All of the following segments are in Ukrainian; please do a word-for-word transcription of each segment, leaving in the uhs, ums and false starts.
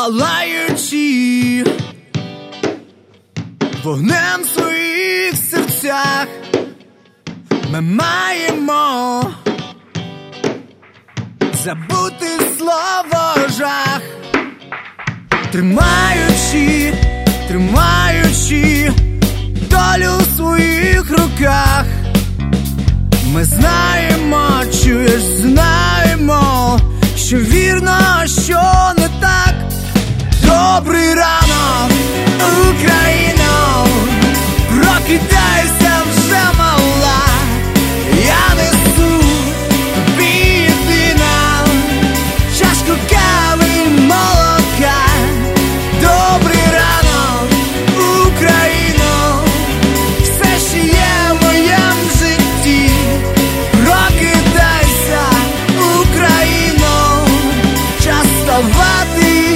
палаючи вогнем в своїх серцях, ми маємо забути слово жах. Тримаючи, тримаючи долю в своїх руках, ми знаємо, чуєш, знаємо, що вірно, що не так. Добрий ранок, Україно, прокидайся вже, мала, я несу тобі єдина чашку кави й молока. Добрий ранок, Україно, все, що є в моєму житті. Прокидайся, Україно, час вставати,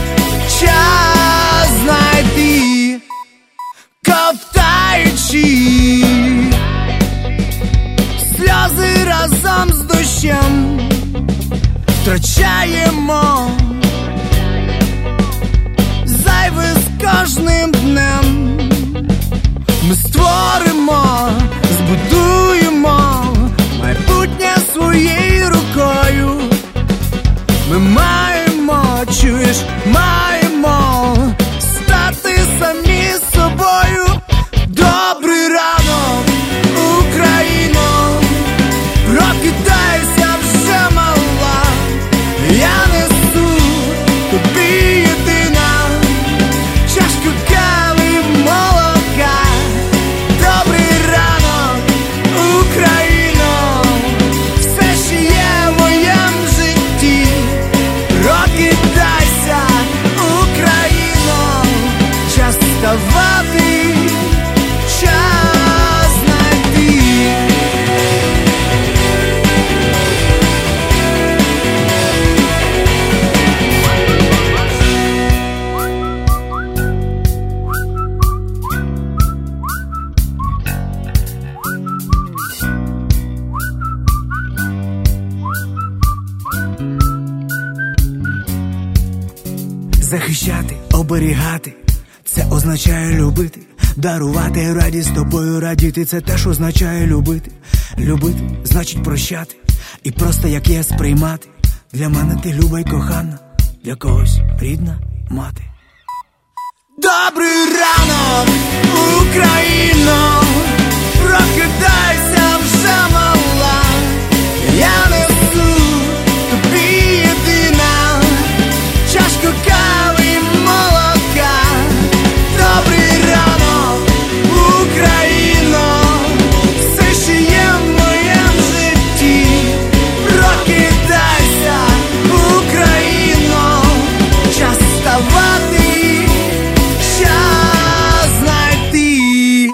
час знайти. Ковтаючи сльози разом з дощем, втрачаємо зайве з кожним днем. Ми створимо, збудуємо майбутнє своєю рукою. Ми маємо, чуєш, маємо стати самі собою. Добрий ранок, Україно, прокидайся вже, мала, я несу тобі єдина чашку кави й молока. Добрий ранок, Україно, все, що є в моєму житті. Прокидайся, Україно, час вставати, час знайти. Захищати, оберігати — це означає любити. Дарувати радість, тобою радіти — це теж означає любити. Любити — значить прощати, і просто як є сприймати. Для мене ти люба й кохана, для когось рідна мати. Добрий ранок, Україно, прокидайся вже, мала, я несу тобі єдина чашку кави й молока. Добрий ранок, Україно, все, що є в моєму житті. Прокидайся, Україно, час вставати, час знайти.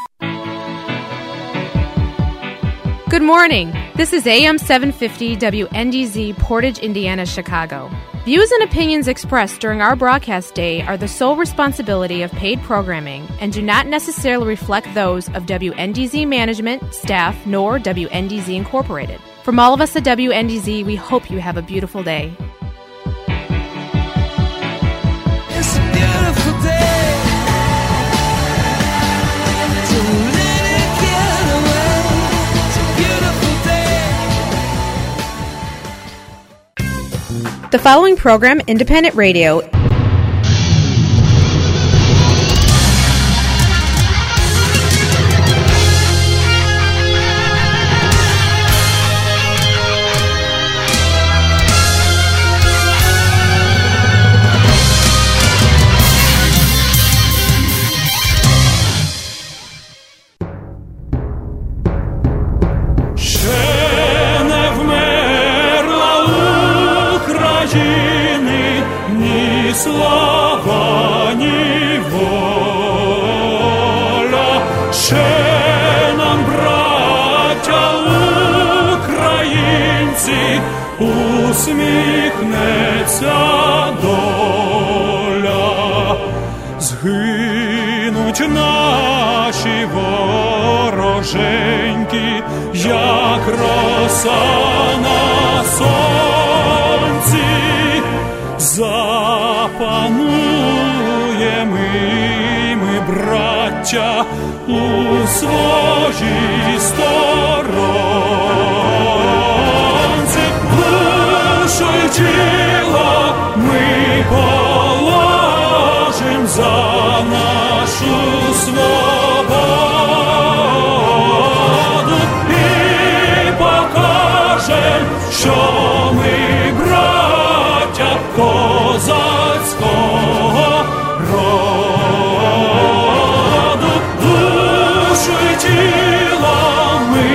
Good morning. This is A M seven fifty W N D Z, Portage, Indiana, Chicago. Views and opinions expressed during our broadcast day are the sole responsibility of paid programming and do not necessarily reflect those of W N D Z management, staff, nor W N D Z Incorporated. From all of us at W N D Z, we hope you have a beautiful day. It's a beautiful day. Don't let it get away. It's a beautiful day. The following program, Independent Radio, слава, ні воля, ще нам, браття українці, усміхнеться доля. Згинуть наші вороженьки, як роса на сонці, запанує життя у своїй сторонці. Душу й тіло ми положим за нашу свободу і покажем, що ми браття козацького роду. Душу й тіло ми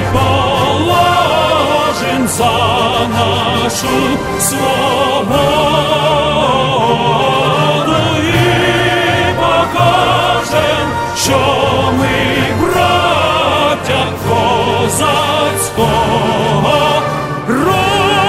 положим за нашу свободу і покажем, що ми браття козацького роду.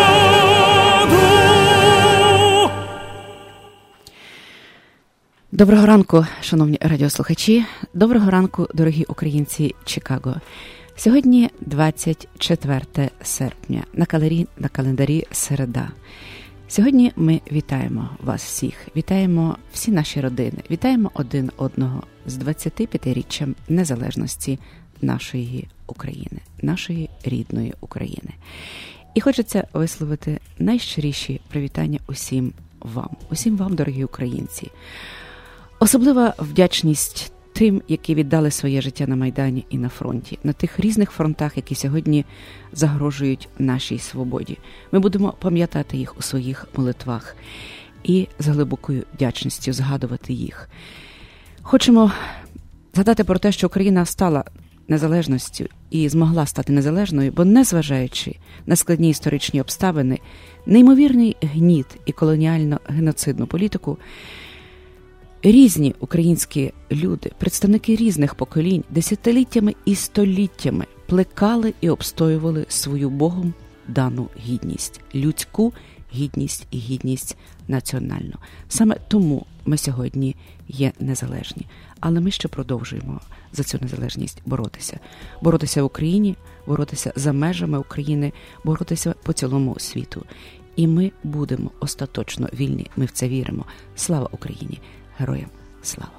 Доброго ранку, шановні радіослухачі. Доброго ранку, дорогі українці Чикаго. Сьогодні двадцять четверте серпня, на календарі, на календарі середа. Сьогодні ми вітаємо вас всіх, вітаємо всі наші родини, вітаємо один одного з двадцятип'ятиріччям незалежності нашої України, нашої рідної України. І хочеться висловити найщиріші привітання усім вам, усім вам, дорогі українці. Особлива вдячність тим, які віддали своє життя на Майдані і на фронті, на тих різних фронтах, які сьогодні загрожують нашій свободі. Ми будемо пам'ятати їх у своїх молитвах і з глибокою вдячністю згадувати їх. Хочемо згадати про те, що Україна стала незалежністю і змогла стати незалежною, бо незважаючи на складні історичні обставини, неймовірний гніт і колоніально-геноцидну політику, різні українські люди, представники різних поколінь, десятиліттями і століттями плекали і обстоювали свою Богом дану гідність, людську гідність і гідність національну. Саме тому ми сьогодні є незалежні. Але ми ще продовжуємо за цю незалежність боротися. Боротися в Україні, боротися за межами України, боротися по цілому світу. І ми будемо остаточно вільні, ми в це віримо. Слава Україні! Героям слава!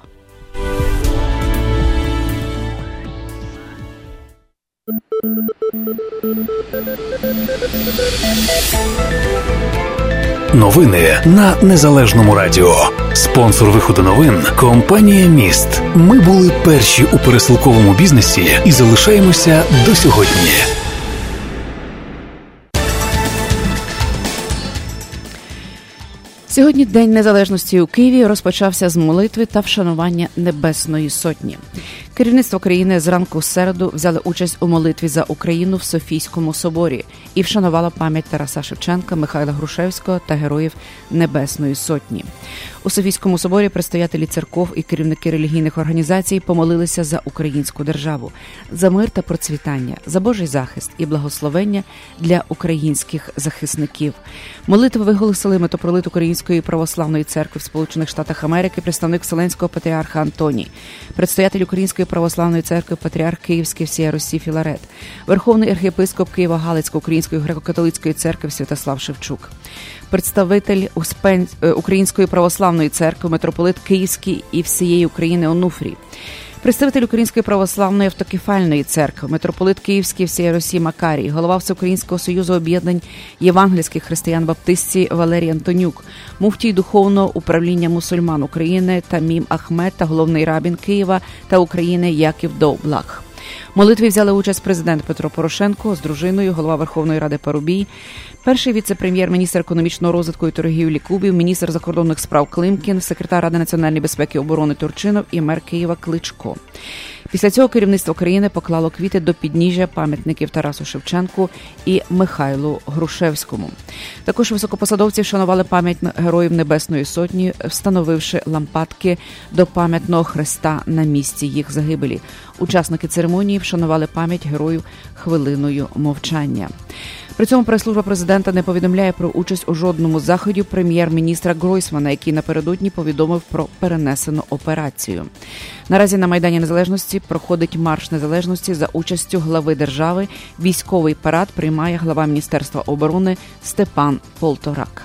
Новини на Незалежному радіо. Спонсор виходу новин – компанія «Міст». Ми були перші у пересилковому бізнесі і залишаємося до сьогодні. Сьогодні День Незалежності у Києві розпочався з молитви та вшанування Небесної Сотні. Керівництво країни зранку в середу взяли участь у молитві за Україну в Софійському соборі і вшанувало пам'ять Тараса Шевченка, Михайла Грушевського та героїв Небесної Сотні. У Софійському соборі предстоятелі церков і керівники релігійних організацій помолилися за українську державу, за мир та процвітання, за Божий захист і благословення для українських захисників. Молитву виголосили митрополит Української православної церкви в Сполучених Штатах Америки, представник Вселенського патріарха Антоній, предстоятель Української православної церкви, патріарх Київський всієї Русі Філарет, Верховний архієпископ Києво-Галицької Української греко-католицької церкви Святослав Шевчук, представитель Української православної церкви, митрополит Київський і всієї України Онуфрій, представитель Української православної автокефальної церкви, митрополит Київський всієї Русі Макарій, голова Всеукраїнського союзу об'єднань євангельських християн-баптистів Валерій Антонюк, муфтій Духовного управління мусульман України Тамім Ахмед та головний рабін Києва та України Яків Довблах. В молитві взяли участь президент Петро Порошенко з дружиною, голова Верховної Ради Парубій, перший віце-прем'єр-міністр економічного розвитку і торгівлі Кубів, міністр закордонних справ Климкін, секретар Ради національної безпеки і оборони Турчинов і мер Києва Кличко. Після цього керівництво країни поклало квіти до підніжжя пам'ятників Тарасу Шевченку і Михайлу Грушевському. Також високопосадовці вшанували пам'ять героїв Небесної Сотні, встановивши лампадки до пам'ятного хреста на місці їх загибелі. Учасники церемонії вшанували пам'ять героїв хвилиною мовчання. При цьому прес-служба президента не повідомляє про участь у жодному заході прем'єр-міністра Гройсмана, який напередодні повідомив про перенесену операцію. Наразі на Майдані Незалежності проходить марш незалежності за участю глави держави. Військовий парад приймає глава Міністерства оборони Степан Полторак.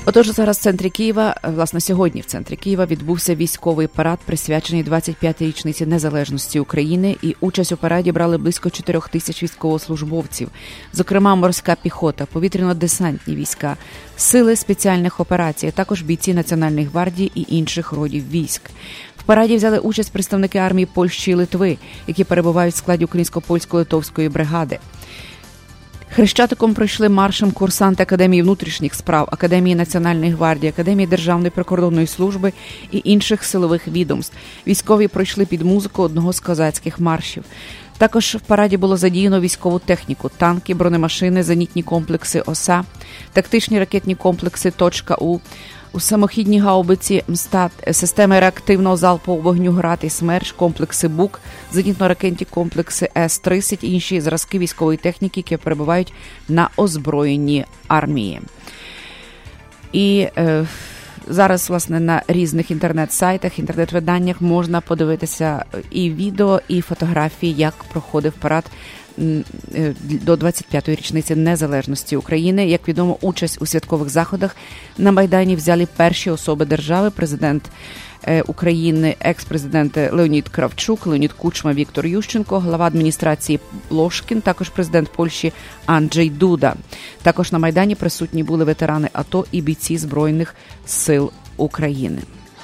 Отож, зараз в центрі Києва, власне, сьогодні в центрі Києва відбувся військовий парад, присвячений двадцять п'ятій річниці незалежності України, і участь у параді брали близько чотирьох тисяч військовослужбовців, зокрема морська піхота, повітряно-десантні війська, сили спеціальних операцій, а також бійці Національної гвардії і інших родів військ. В параді взяли участь представники армії Польщі і Литви, які перебувають в складі українсько-польсько-литовської бригади. Хрещатиком пройшли маршем курсанти Академії внутрішніх справ, Академії Національної гвардії, Академії Державної прикордонної служби і інших силових відомств. Військові пройшли під музику одного з козацьких маршів. Також в параді було задіяно військову техніку, танки, бронемашини, зенітні комплекси ОСА, тактичні ракетні комплекси «Точка-У», у самохідні гаубиці МСТАТ, системи реактивного залпового вогню «Град» і «Смерч», комплекси БУК, зенітно-ракетні комплекси С тридцять і інші зразки військової техніки, які перебувають на озброєнні армії. І е, зараз, власне, на різних інтернет-сайтах, інтернет-виданнях можна подивитися і відео, і фотографії, як проходив парад до двадцять п'ятої річниці незалежності України. Як відомо, участь у святкових заходах на Майдані взяли перші особи держави: президент України, екс-президент Леонід Кравчук, Леонід Кучма, Віктор Ющенко, глава адміністрації Лошкін, також президент Польщі Анджей Дуда. Також на Майдані присутні були ветерани АТО і бійці Збройних сил України.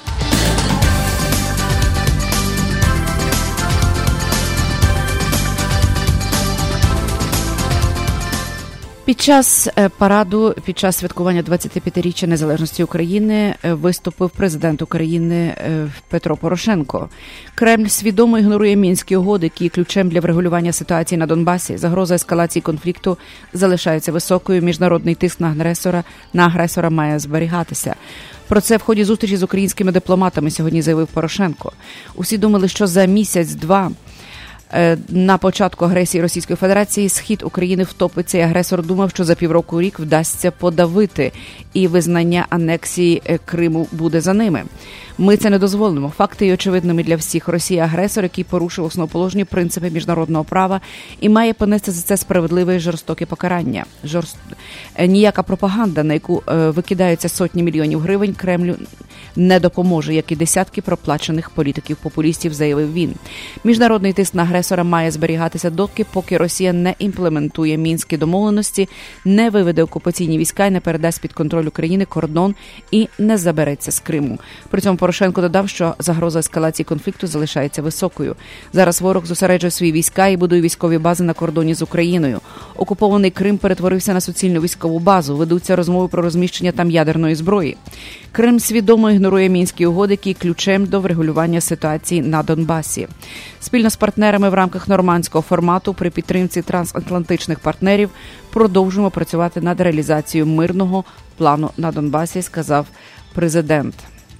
Під час параду, під час святкування двадцятип'ятиріччя незалежності України виступив президент України Петро Порошенко. Кремль свідомо ігнорує Мінські угоди, які є ключем для врегулювання ситуації на Донбасі. Загроза ескалації конфлікту залишається високою. Міжнародний тиск на агресора, на агресора має зберігатися. Про це в ході зустрічі з українськими дипломатами сьогодні заявив Порошенко. Усі думали, що за місяць-два на початку агресії Російської Федерації схід України втопиться, і агресор думав, що за півроку-рік вдасться подавити, і визнання анексії Криму буде за ними. Ми це не дозволимо. Факти є очевидними для всіх. Росія – агресор, який порушив основоположні принципи міжнародного права і має понести за це справедливе і жорстоке покарання. Жорст... Ніяка пропаганда, на яку е, викидаються сотні мільйонів гривень, Кремлю не допоможе, як і десятки проплачених політиків-популістів, заявив він. Міжнародний тиск на агресора має зберігатися доки, поки Росія не імплементує мінські домовленості, не виведе окупаційні війська і не передасть під контроль України кордон і не забереться з Криму. При цьому Порошенко додав, що загроза ескалації конфлікту залишається високою. Зараз ворог зосереджує свої війська і будує військові бази на кордоні з Україною. Окупований Крим перетворився на суцільну військову базу. Ведуться розмови про розміщення там ядерної зброї. Крим свідомо ігнорує Мінські угоди, які є ключем до врегулювання ситуації на Донбасі. Спільно з партнерами в рамках нормандського формату при підтримці трансатлантичних партнерів продовжуємо працювати над реалізацією мирного плану на Донбасі, сказав президент.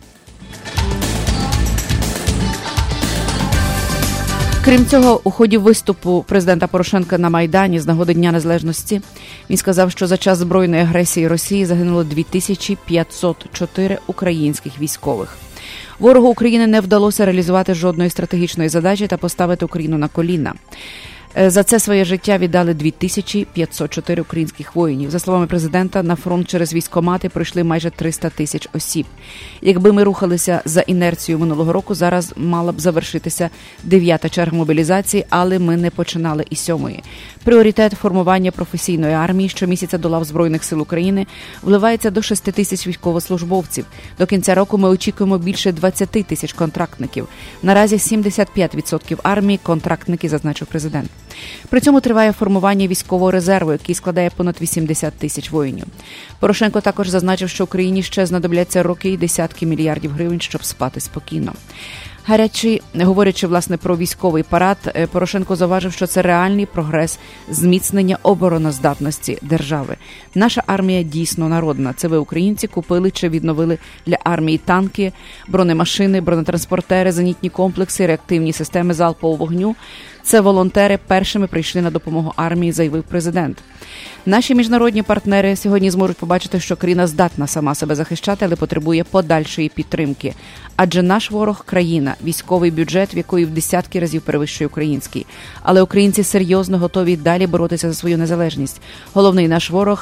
Крім цього, у ході виступу президента Порошенка на Майдані з нагоди Дня Незалежності він сказав, що за час збройної агресії Росії загинуло дві тисячі п'ятсот чотири українських військових. Ворогу України не вдалося реалізувати жодної стратегічної задачі та поставити Україну на коліна. За це своє життя віддали дві тисячі п'ятсот чотири українських воїнів. За словами президента, на фронт через військкомати пройшли майже триста тисяч осіб. Якби ми рухалися за інерцією минулого року, зараз мала б завершитися дев'ята черга мобілізації, але ми не починали і сьомої. Пріоритет формування професійної армії щомісяця до лав Збройних сил України вливається до шести тисяч військовослужбовців. До кінця року ми очікуємо більше двадцять тисяч контрактників. Наразі сімдесят п'ять відсотків армії – контрактники, зазначив президент. При цьому триває формування військового резерву, який складає понад вісімдесят тисяч воїнів. Порошенко також зазначив, що Україні ще знадобляться роки і десятки мільярдів гривень, щоб спати спокійно. Гарячий, говорячи, власне, про військовий парад, Порошенко зауважив, що це реальний прогрес зміцнення обороноздатності держави. Наша армія дійсно народна. Це ви, українці, купили чи відновили для армії танки, бронемашини, бронетранспортери, зенітні комплекси, реактивні системи залпового вогню. Це волонтери першими прийшли на допомогу армії, заявив президент. Наші міжнародні партнери сьогодні зможуть побачити, що країна здатна сама себе захищати, але потребує подальшої підтримки. Адже наш ворог – країна, військовий бюджет, в якої в десятки разів перевищує український. Але українці серйозно готові далі боротися за свою незалежність. Головний наш ворог –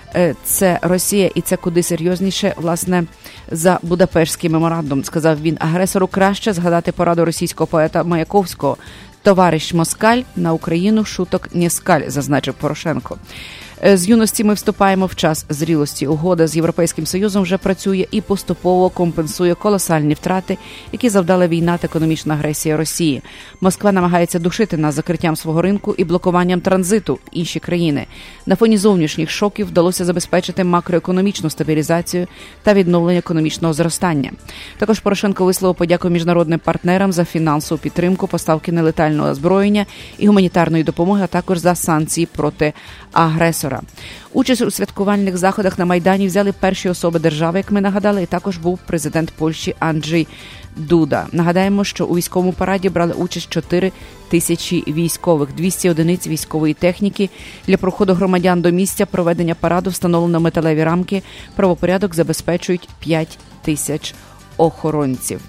це Росія, і це куди серйозніше, власне, за Будапештський меморандум, сказав він. Агресору краще згадати пораду російського поета Маяковського. «Товариш Москаль, на Україну шуток не скаль», зазначив Порошенко. З юності ми вступаємо в час зрілості. Угода з Європейським Союзом вже працює і поступово компенсує колосальні втрати, які завдала війна та економічна агресія Росії. Москва намагається душити нас закриттям свого ринку і блокуванням транзиту в інші країни. На фоні зовнішніх шоків вдалося забезпечити макроекономічну стабілізацію та відновлення економічного зростання. Також Порошенко висловив подяку міжнародним партнерам за фінансову підтримку, поставки нелетального озброєння і гуманітарної допомоги, а також за санкції проти агресора. Участь у святкувальних заходах на Майдані взяли перші особи держави, як ми нагадали, і також був президент Польщі Анджей Дуда. Нагадаємо, що у військовому параді брали участь чотири тисячі військових, двісті одиниць військової техніки. Для проходу громадян до місця проведення параду встановлено металеві рамки, правопорядок забезпечують п'ять тисяч охоронців.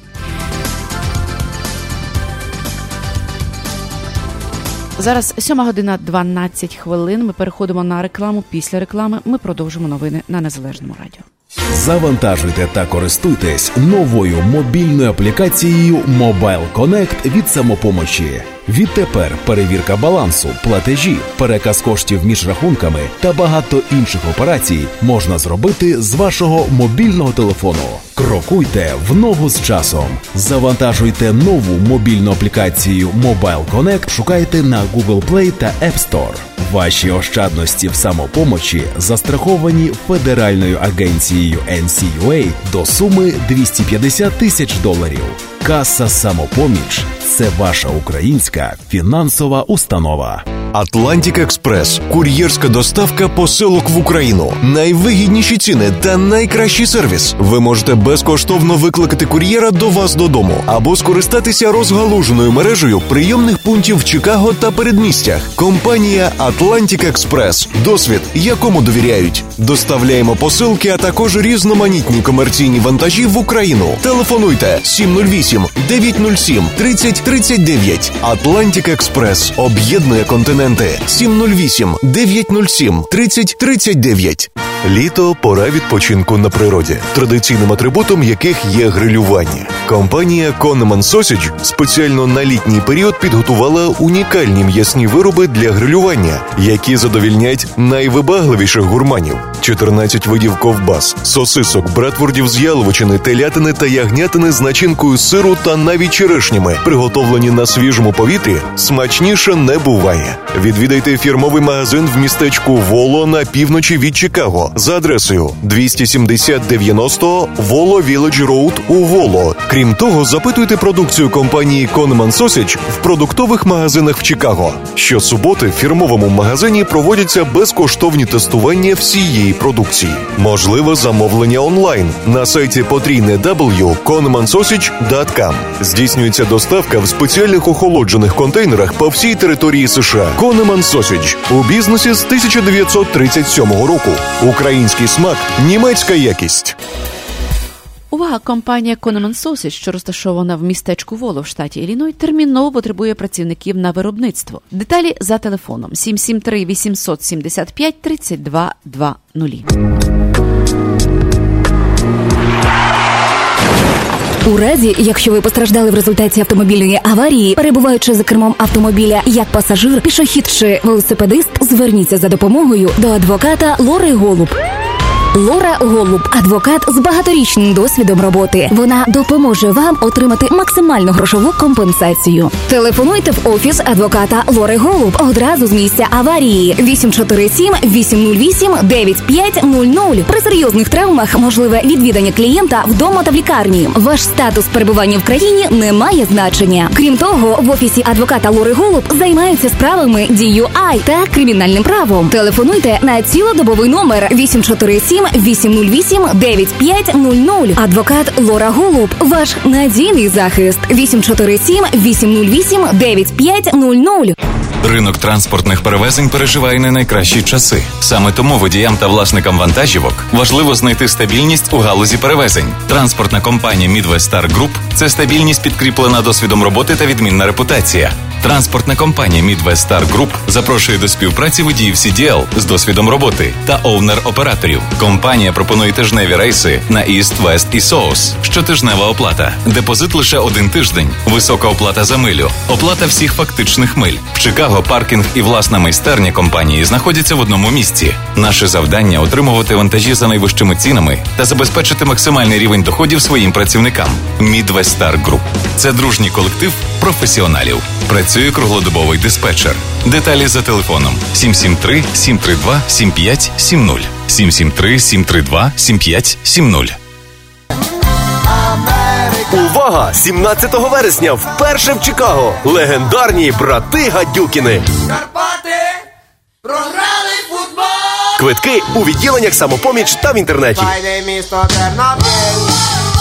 Зараз сьома година дванадцять хвилин. Ми переходимо на рекламу. Після реклами ми продовжимо новини на Незалежному радіо. Завантажуйте та користуйтесь новою мобільною аплікацією Mobile Connect від «Самопомочі». Відтепер перевірка балансу, платежі, переказ коштів між рахунками та багато інших операцій можна зробити з вашого мобільного телефону. Крокуйте в ногу з часом. Завантажуйте нову мобільну аплікацію Mobile Connect, шукайте на Google Play та App Store. Ваші ощадності в «Самопомочі» застраховані Федеральною агенцією ен сі ю ей до суми двісті п'ятдесят тисяч доларів. Каса «Самопоміч» – це ваша українська фінансова установа. Атлантик Експрес – кур'єрська доставка посилок в Україну. Найвигідніші ціни та найкращий сервіс. Ви можете безкоштовно викликати кур'єра до вас додому або скористатися розгалуженою мережею прийомних пунктів в Чикаго та передмістях. Компанія Атлантик Експрес. Досвід, якому довіряють. Доставляємо посилки, а також різноманітні комерційні вантажі в Україну. Телефонуйте сім нуль вісім дев'ять нуль сім тридцять тридцять дев'ять. Атлантик Експрес об'єднує континент. сім нуль вісім дев'ять нуль сім тридцять тридцять дев'ять. Літо – пора відпочинку на природі, традиційним атрибутом яких є грилювання. Компанія Conneman Sausage спеціально на літній період підготувала унікальні м'ясні вироби для грилювання, які задовільнять найвибагливіших гурманів. чотирнадцять видів ковбас, сосисок, братвордів з яловичини, телятини та ягнятини з начинкою сиру та навіть черешнями, приготовлені на свіжому повітрі, смачніше не буває. Відвідайте фірмовий магазин в містечку Воло на півночі від Чикаго за адресою двісті сімдесят дев'яносто Воло Village Road у Воло. Крім того, запитуйте продукцію компанії Conneman Sausage в продуктових магазинах в Чикаго. Щосуботи в фірмовому магазині проводяться безкоштовні тестування всієї продукції. Можливе замовлення онлайн на сайті потрійне дабл ю крапка конеман сосідж крапка ком. Здійснюється доставка в спеціальних охолоджених контейнерах по всій території США. Conneman Sausage у бізнесі з тисяча дев'ятсот тридцять сьомого року. Український смак, німецька якість. Увага! Компанія Conneman Sausage, що розташована в містечку Воло в штаті Іллінойс, терміново потребує працівників на виробництво. Деталі за телефоном сім сім три вісімсот сімдесят п'ять тридцять два двадцять. У разі, якщо ви постраждали в результаті автомобільної аварії, перебуваючи за кермом автомобіля як пасажир, пішохід чи велосипедист, зверніться за допомогою до адвоката Лори Голуб. Лора Голуб – адвокат з багаторічним досвідом роботи. Вона допоможе вам отримати максимальну грошову компенсацію. Телефонуйте в офіс адвоката Лори Голуб одразу з місця аварії. вісім чотири сім вісім нуль вісім дев'ять п'ять нуль нуль. При серйозних травмах можливе відвідання клієнта вдома та в лікарні. Ваш статус перебування в країні не має значення. Крім того, в офісі адвоката Лори Голуб займаються справами ді ю ай та кримінальним правом. Телефонуйте на цілодобовий номер вісім чотири сім вісім нуль вісім дев'ять п'ять нуль нуль. Адвокат Лора Голуб – ваш надійний захист. вісім чотири сім вісім нуль вісім дев'ять п'ять нуль нуль. Ринок транспортних перевезень переживає не найкращі часи. Саме тому водіям та власникам вантажівок важливо знайти стабільність у галузі перевезень. Транспортна компанія Midwest Star Group – це стабільність, підкріплена досвідом роботи та відмінна репутація. Транспортна компанія Midwest Star Group запрошує до співпраці водіїв сі ді ел з досвідом роботи та оунер-операторів. Компанія пропонує тижневі рейси на East, West і South. Щотижнева оплата. Депозит лише один тиждень. Висока оплата за милю. Оплата всіх фактичних миль. В Чикаго паркінг і власна майстерня компанії знаходяться в одному місці. Наше завдання – отримувати вантажі за найвищими цінами та забезпечити максимальний рівень доходів своїм працівникам. Midwest Star Group – це дружній колектив професіоналів. Працює круглодобовий диспетчер. Деталі за телефоном сім сім три сім три два сім п'ять сім нуль. сім сім три сім три два сім п'ять сім нуль. Увага! сімнадцятого вересня вперше в Чикаго легендарні брати Гадюкіни. Карпати програли футбол. Квитки у відділеннях «Самопоміч» та в інтернеті. Файне місто Тернопіль.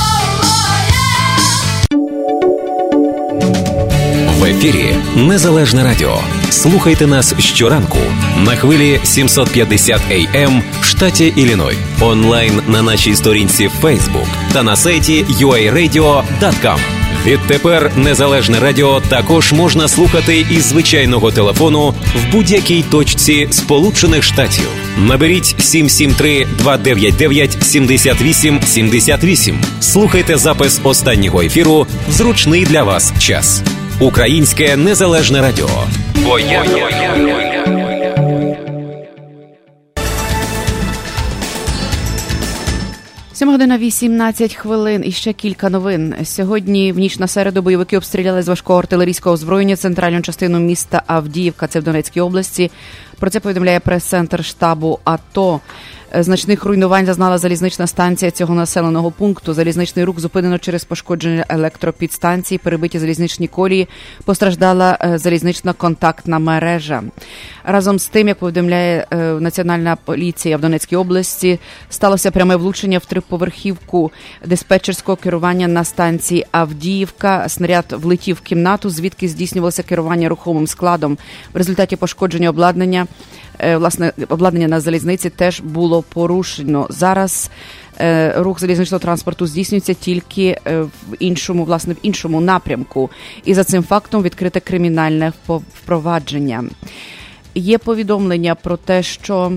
В ефірі Незалежне радіо. Слухайте нас щоранку на хвилі сімсот п'ятдесят ей ем в штаті Ілліной, онлайн на нашій сторінці Facebook та на сайті ю ей радіо крапка ком. Відтепер Незалежне радіо також можна слухати із звичайного телефону в будь-якій точці Сполучених Штатів. Наберіть сім сім три два дев'ять дев'ять сім вісім сім вісім. Слухайте запис останнього ефіру в зручний для вас час. Українське Незалежне радіо. Бо я... сьома година вісімнадцять хвилин і ще кілька новин. Сьогодні в ніч на середу бойовики обстріляли з важкого артилерійського озброєння центральну частину міста Авдіївка, це в Донецькій області. Про це повідомляє прес-центр штабу АТО. Значних руйнувань зазнала залізнична станція цього населеного пункту. Залізничний рух зупинено через пошкодження електропідстанції, перебиті залізничні колії, постраждала залізнична контактна мережа. Разом з тим, як повідомляє Національна поліція в Донецькій області, сталося пряме влучення в триповерхівку диспетчерського керування на станції Авдіївка. Снаряд влетів в кімнату, звідки здійснювалося керування рухомим складом. В результаті пошкодження обладнання Власне, обладнання на залізниці теж було порушено. Зараз е, рух залізничного транспорту здійснюється тільки е, в іншому, власне, в іншому напрямку. І за цим фактом відкрите кримінальне впровадження. Є повідомлення про те, що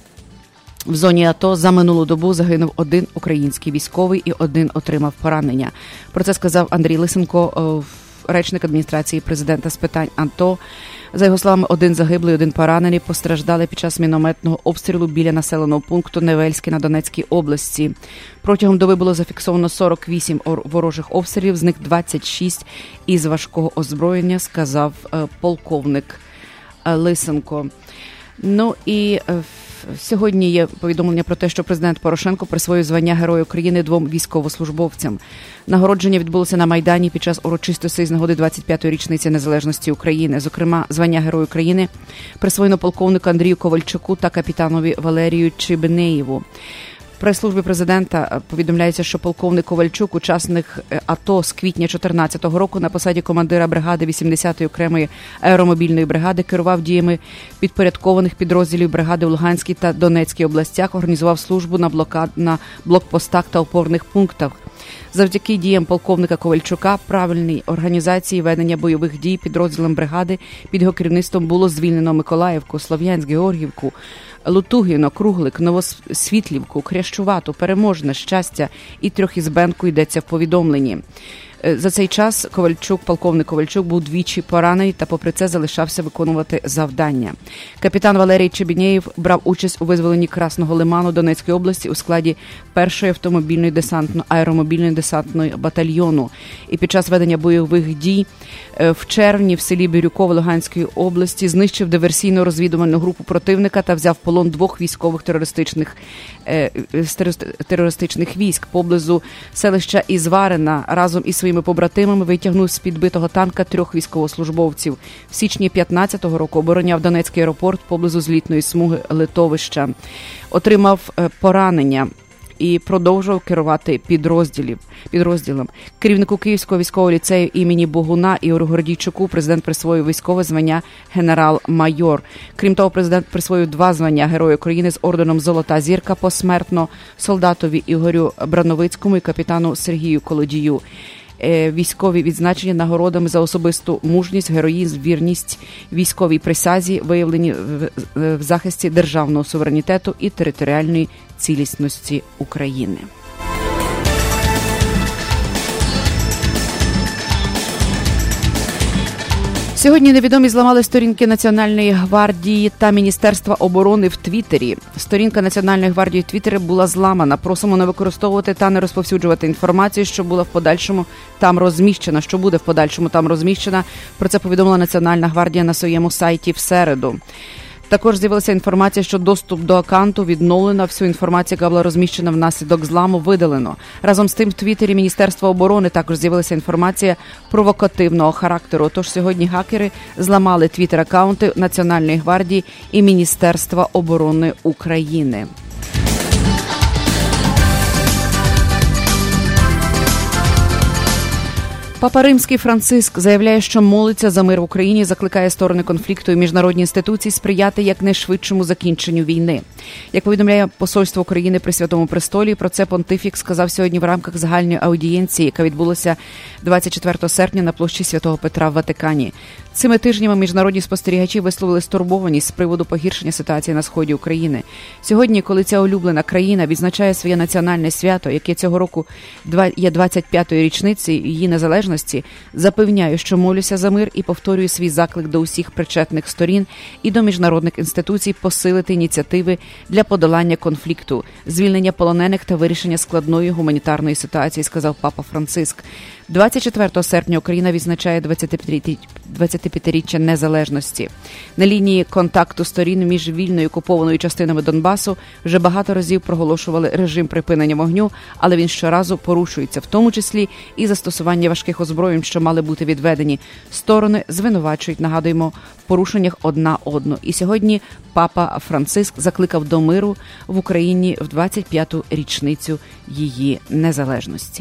в зоні АТО за минулу добу загинув один український військовий і один отримав поранення. Про це сказав Андрій Лисенко, речник адміністрації президента з питань АТО. За його словами, один загиблий, один поранений постраждали під час мінометного обстрілу біля населеного пункту Невельське на Донецькій області. Протягом доби було зафіксовано сорок вісім ворожих обстрілів, з них двадцять шість із важкого озброєння, сказав полковник Лисенко. Ну і сьогодні є повідомлення про те, що президент Порошенко присвоїв звання Героя України двом військовослужбовцям. Нагородження відбулося на Майдані під час урочистостей з нагоди двадцять п'ятої річниці незалежності України. Зокрема, звання Героя України присвоєно полковнику Андрію Ковальчуку та капітанові Валерію Чибнеєву. В прес-службі президента повідомляється, що полковник Ковальчук, учасник АТО з квітня дві тисячі чотирнадцятого року на посаді командира бригади вісімдесятої окремої аеромобільної бригади, керував діями підпорядкованих підрозділів бригади в Луганській та Донецькій областях, організував службу на блокад на блокпостах та опорних пунктах. Завдяки діям полковника Ковальчука, правильній організації ведення бойових дій підрозділом бригади під його керівництвом було звільнено Миколаївку, Слов'янськ, Георгіївку, Лутугіно, Круглик, Новосвітлівку, Крящувату, Переможне, Щастя і Трьохізбенку, йдеться в повідомленні. За цей час Ковальчук, полковник Ковальчук був двічі поранений та попри це залишався виконувати завдання. Капітан Валерій Чебінєєв брав участь у визволенні Красного Лиману Донецької області у складі першої автомобільної десантно аеромобільної десантної батальйону. І під час ведення бойових дій в червні в селі Бірюково Луганської області знищив диверсійно-розвідувальну групу противника та взяв в полон двох військових терористичних терористичних військ поблизу селища Ізварина. Разом із своїми побратимами витягнув з підбитого танка трьох військовослужбовців. В січні п'ятнадцятого року обороняв Донецький аеропорт поблизу злітної смуги литовища. Отримав поранення і продовжував керувати підрозділів, підрозділом. Керівнику Київського військового ліцею імені Богуна Ігорю Гордійчуку президент присвоїв військове звання генерал-майор. Крім того, президент присвоїв два звання Героя України з орденом «Золота зірка» посмертно солдатові Ігорю Брановицькому і капітану Сергію Колодію. Військові відзначення нагородами за особисту мужність, героїзм, вірність військовій присязі, виявлені в захисті державного суверенітету і територіальної цілісності України. Сьогодні невідомі зламали сторінки Національної гвардії та Міністерства оборони в Твіттері. Сторінка Національної гвардії в Твіттері була зламана. Просимо не використовувати та не розповсюджувати інформацію, що була в подальшому там розміщена. Що буде в подальшому там розміщена. Про це повідомила Національна гвардія на своєму сайті в середу. Також з'явилася інформація, що доступ до аккаунту відновлено, всю інформацію, яка була розміщена внаслідок зламу, видалено. Разом з тим в Твіттері Міністерства оборони також з'явилася інформація провокативного характеру. Тож сьогодні хакери зламали твіттер-аккаунти Національної гвардії і Міністерства оборони України. Папа Римський Франциск заявляє, що молиться за мир в Україні, закликає сторони конфлікту і міжнародні інституції сприяти якнайшвидшому закінченню війни. Як повідомляє посольство України при Святому Престолі, про це понтифік сказав сьогодні в рамках загальної аудієнції, яка відбулася двадцять четвертого серпня на площі Святого Петра в Ватикані. Цими тижнями міжнародні спостерігачі висловили стурбованість з приводу погіршення ситуації на сході України. Сьогодні, коли ця улюблена країна відзначає своє національне свято, яке цього року є двадцять п'ятою річницею її незалежності, запевняю, що молюся за мир і повторюю свій заклик до усіх причетних сторін і до міжнародних інституцій посилити ініціативи для подолання конфлікту, звільнення полонених та вирішення складної гуманітарної ситуації, сказав Папа Франциск. двадцять четвертого серпня Україна відзначає двадцятип'ятиріччя незалежності. На лінії контакту сторін між вільною і окупованою частинами Донбасу вже багато разів проголошували режим припинення вогню, але він щоразу порушується, в тому числі і застосування важких озброєнь, що мали бути відведені. Сторони звинувачують, нагадуємо, в порушеннях одна одну. І сьогодні Папа Франциск закликав до миру в Україні в двадцять п'яту річницю її незалежності.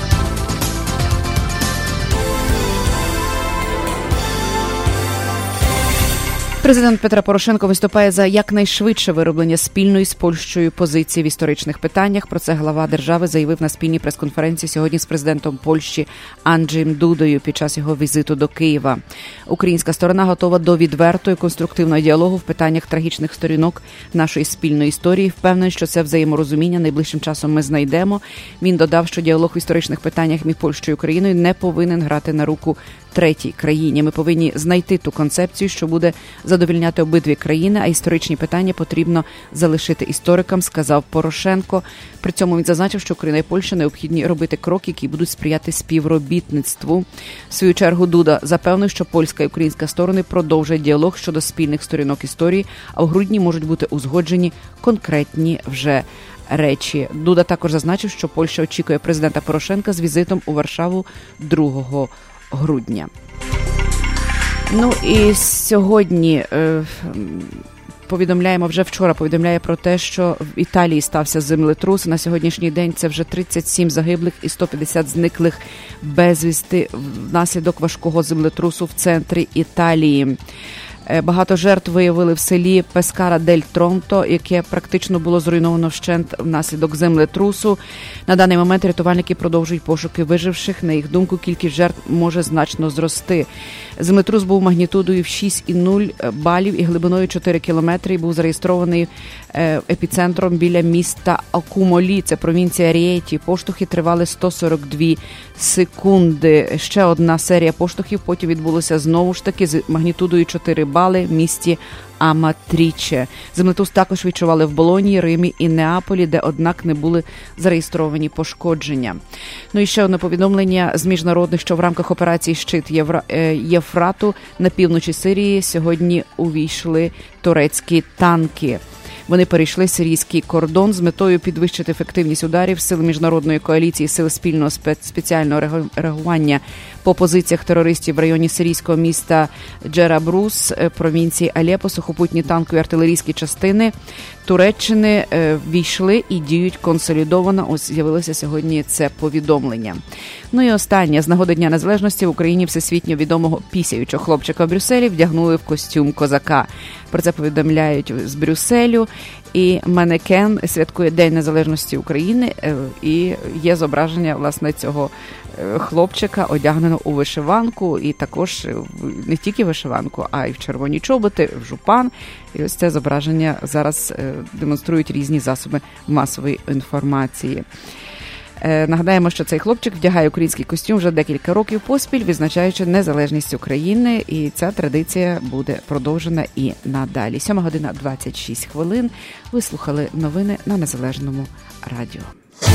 Президент Петро Порошенко виступає за якнайшвидше вироблення спільної з Польщею позиції в історичних питаннях. Про це глава держави заявив на спільній прес-конференції сьогодні з президентом Польщі Анджеєм Дудою під час його візиту до Києва. Українська сторона готова до відвертого і конструктивного діалогу в питаннях трагічних сторінок нашої спільної історії. Впевнений, що це взаєморозуміння найближчим часом ми знайдемо. Він додав, що діалог в історичних питаннях між Польщею і Україною не повинен грати на руку третій країні. Ми повинні знайти ту концепцію, що буде задовільняти обидві країни, а історичні питання потрібно залишити історикам, сказав Порошенко. При цьому він зазначив, що Україна і Польща необхідні робити кроки, які будуть сприяти співробітництву. В свою чергу Дуда запевнив, що польська і українська сторони продовжать діалог щодо спільних сторінок історії, а в грудні можуть бути узгоджені конкретні вже речі. Дуда також зазначив, що Польща очікує президента Порошенка з візитом у Варшаву другого грудня. Ну і сьогодні е, повідомляємо, вже вчора повідомляє про те, що в Італії стався землетрус. На сьогоднішній день це вже тридцять сім загиблих і сто п'ятдесят зниклих безвісти внаслідок важкого землетрусу в центрі Італії. Багато жертв виявили в селі Пескара дель Тронто, яке практично було зруйновано вщент внаслідок землетрусу. На даний момент рятувальники продовжують пошуки виживших. На їх думку, кількість жертв може значно зрости. Землетрус був магнітудою в шість цілих нуль балів і глибиною чотири кілометри. Був зареєстрований епіцентром біля міста Акумолі, це провінція Рієті. Поштовхи тривали сто сорок дві секунди. Ще одна серія поштовхів потім відбулася знову ж таки з магнітудою чотири бали в місті Аматріче. Землетрус також відчували в Болонії, Римі і Неаполі, де, однак, не були зареєстровані пошкодження. Ну і ще одне повідомлення з міжнародних, що в рамках операції «Щит Євра... Єфрату» на півночі Сирії сьогодні увійшли турецькі танки. Вони перейшли сирійський кордон з метою підвищити ефективність ударів сил міжнародної коаліції сил спільного спеціального реагування по позиціях терористів в районі сирійського міста Джерабрус, провінції Алеппо. Сухопутні танкові артилерійські частини Туреччини війшли і діють консолідовано. Ось з'явилося сьогодні це повідомлення. Ну і останнє. З нагоди Дня Незалежності в Україні всесвітньо відомого пісяючого хлопчика в Брюсселі вдягнули в костюм козака. Про це повідомляють з Брюсселю. І манекен святкує День Незалежності України, і є зображення, власне, цього хлопчика, одягненого у вишиванку, і також не тільки вишиванку, а й в червоні чоботи, в жупан. І ось це зображення зараз демонструють різні засоби масової інформації. Нагадаємо, що цей хлопчик вдягає український костюм вже декілька років поспіль, відзначаючи незалежність України, і ця традиція буде продовжена і надалі. сьома година двадцять шість хвилин. Ви слухали новини на Незалежному радіо.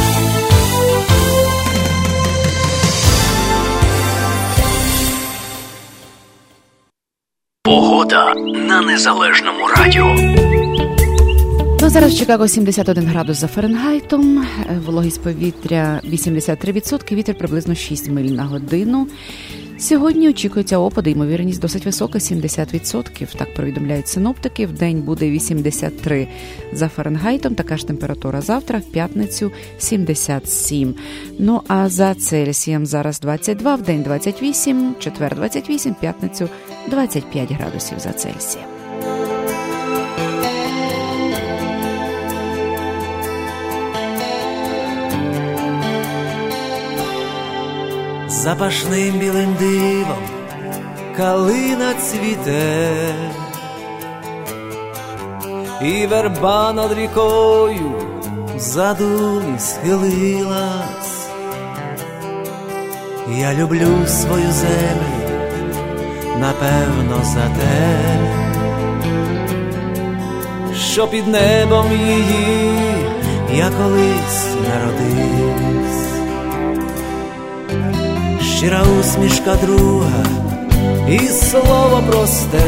Погода на Незалежному радіо. Ну, зараз в Чикаго сімдесят один градус за Фаренгейтом, вологість повітря вісімдесят три відсотки, вітер приблизно шість миль на годину. Сьогодні очікується опади, ймовірність досить висока, сімдесят відсотків, так повідомляють синоптики. Вдень буде вісімдесят три за Фаренгейтом, така ж температура завтра, в п'ятницю сімдесят сім. Ну, а за Цельсієм зараз двадцять два, вдень двадцять вісім, четвер двадцять вісім, п'ятницю двадцять п'ять градусів за Цельсієм. Запашним білим дивом калина цвіте, і верба над рікою в задумі схилилась. Я люблю свою землю, напевно, за те, що під небом її я колись народився. Щира усмішка друга і слово просте,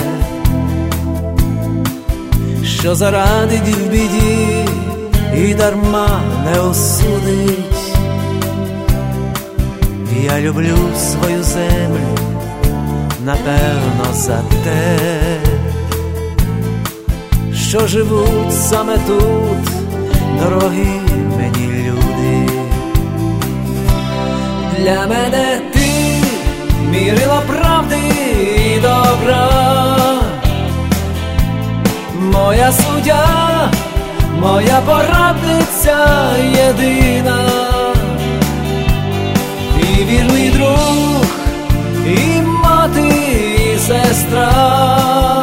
що зарадить в біді і дарма не осудить. Я люблю свою землю, напевно, за те, що живуть саме тут дорогі мені люди. Для мене ти мірила правди і добра, моя суддя, моя порадниця єдина, і вірний друг, і мати, і сестра,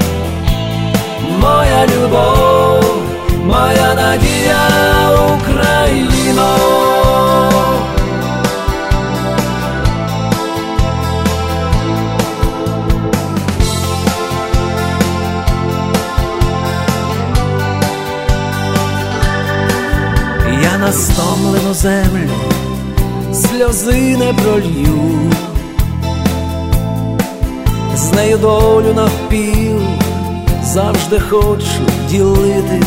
моя любов, моя надія, Україно. На стомлену землю сльози не пролью, з нею долю навпіл завжди хочу ділити,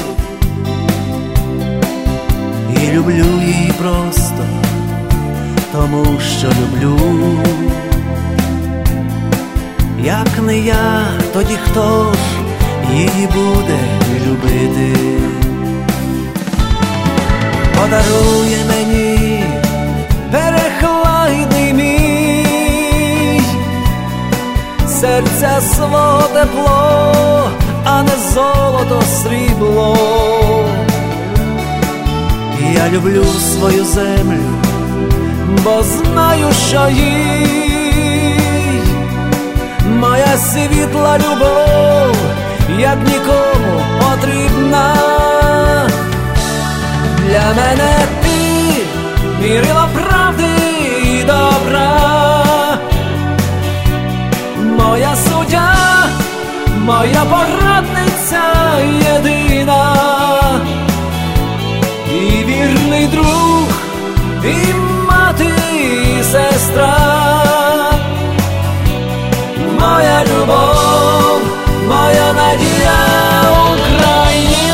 і люблю її просто тому, що люблю. Як не я, тоді хто ж її буде любити? Подарує мені перехлайний мій, серця свого тепло, а не золото срібло. Я люблю свою землю, бо знаю, що їй моя світла любов, як нікому потрібна. Для мене ти мірила правди і добра, моя суддя, моя порадниця єдина, і вірний друг, і мати, і сестра, моя любов, моя надія, Україна.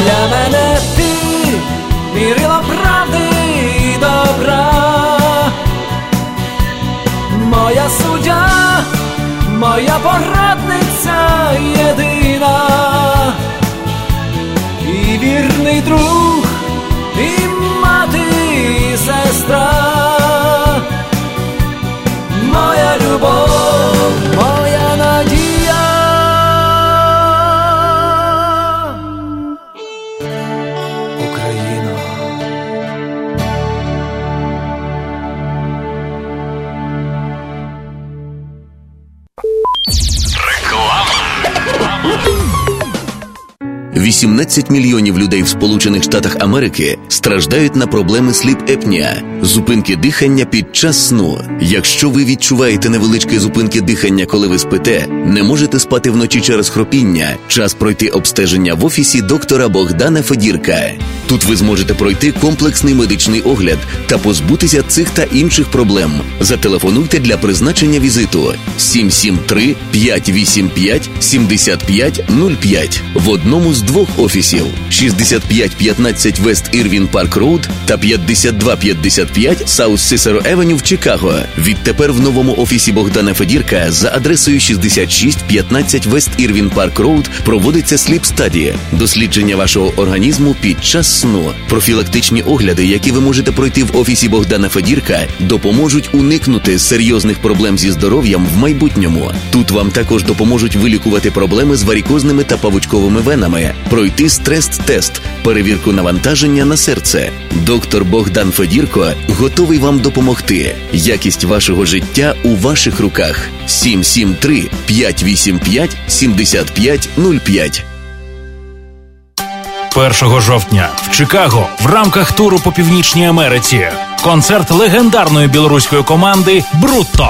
Для мене ти мірила правди і добра, моя суддя, моя порадниця єдина, і вірний друг, і мати, і сестра, моя любов, моя надія. Україна. вісімнадцять мільйонів людей в Сполучених Штатах Америки страждають на проблеми сліп-епнія – зупинки дихання під час сну. Якщо ви відчуваєте невеличкі зупинки дихання, коли ви спите, не можете спати вночі через хропіння, час пройти обстеження в офісі доктора Богдана Федірка. Тут ви зможете пройти комплексний медичний огляд та позбутися цих та інших проблем. Зателефонуйте для призначення візиту сім сім три п'ять вісім п'ять сім п'ять нуль п'ять в одному з двох офісів шістдесят п'ять п'ятнадцять Вест Ірвін Парк Роуд та п'ятдесят два п'ятдесят п'ять Саут Сісеро Евеню в Чикаго. Відтепер в новому офісі Богдана Федірка за адресою шістдесят шість п'ятнадцять Вест Ірвін Парк Роуд проводиться сліп-стаді – дослідження вашого організму під час сну. Профілактичні огляди, які ви можете пройти в офісі Богдана Федірка, допоможуть уникнути серйозних проблем зі здоров'ям в майбутньому. Тут вам також допоможуть вилікувати проблеми з варікозними та павучковими венами, пройти стрес-тест, перевірку навантаження на серце. Доктор Богдан Федірко готовий вам допомогти. Якість вашого життя у ваших руках. сім сім три п'ять вісім п'ять сім п'ять нуль п'ять. першого жовтня в Чикаго в рамках туру по Північній Америці концерт легендарної білоруської команди «Брутто».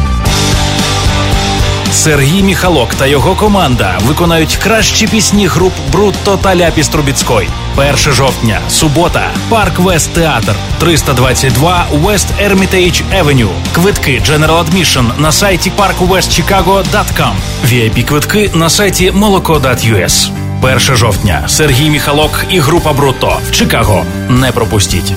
Сергій Міхалок та його команда виконають кращі пісні груп «Брутто» та «Ляпіс Трубіцькой». першого жовтня, субота, Парк Вест Театр, триста двадцять два West Hermitage Avenue. Квитки General Admission на сайті парк вест чикаго крапка ком. ві ай пі-квитки на сайті молоко крапка ю ес. першого жовтня, Сергій Міхалок і група «Брутто» в Чикаго. Не пропустіть.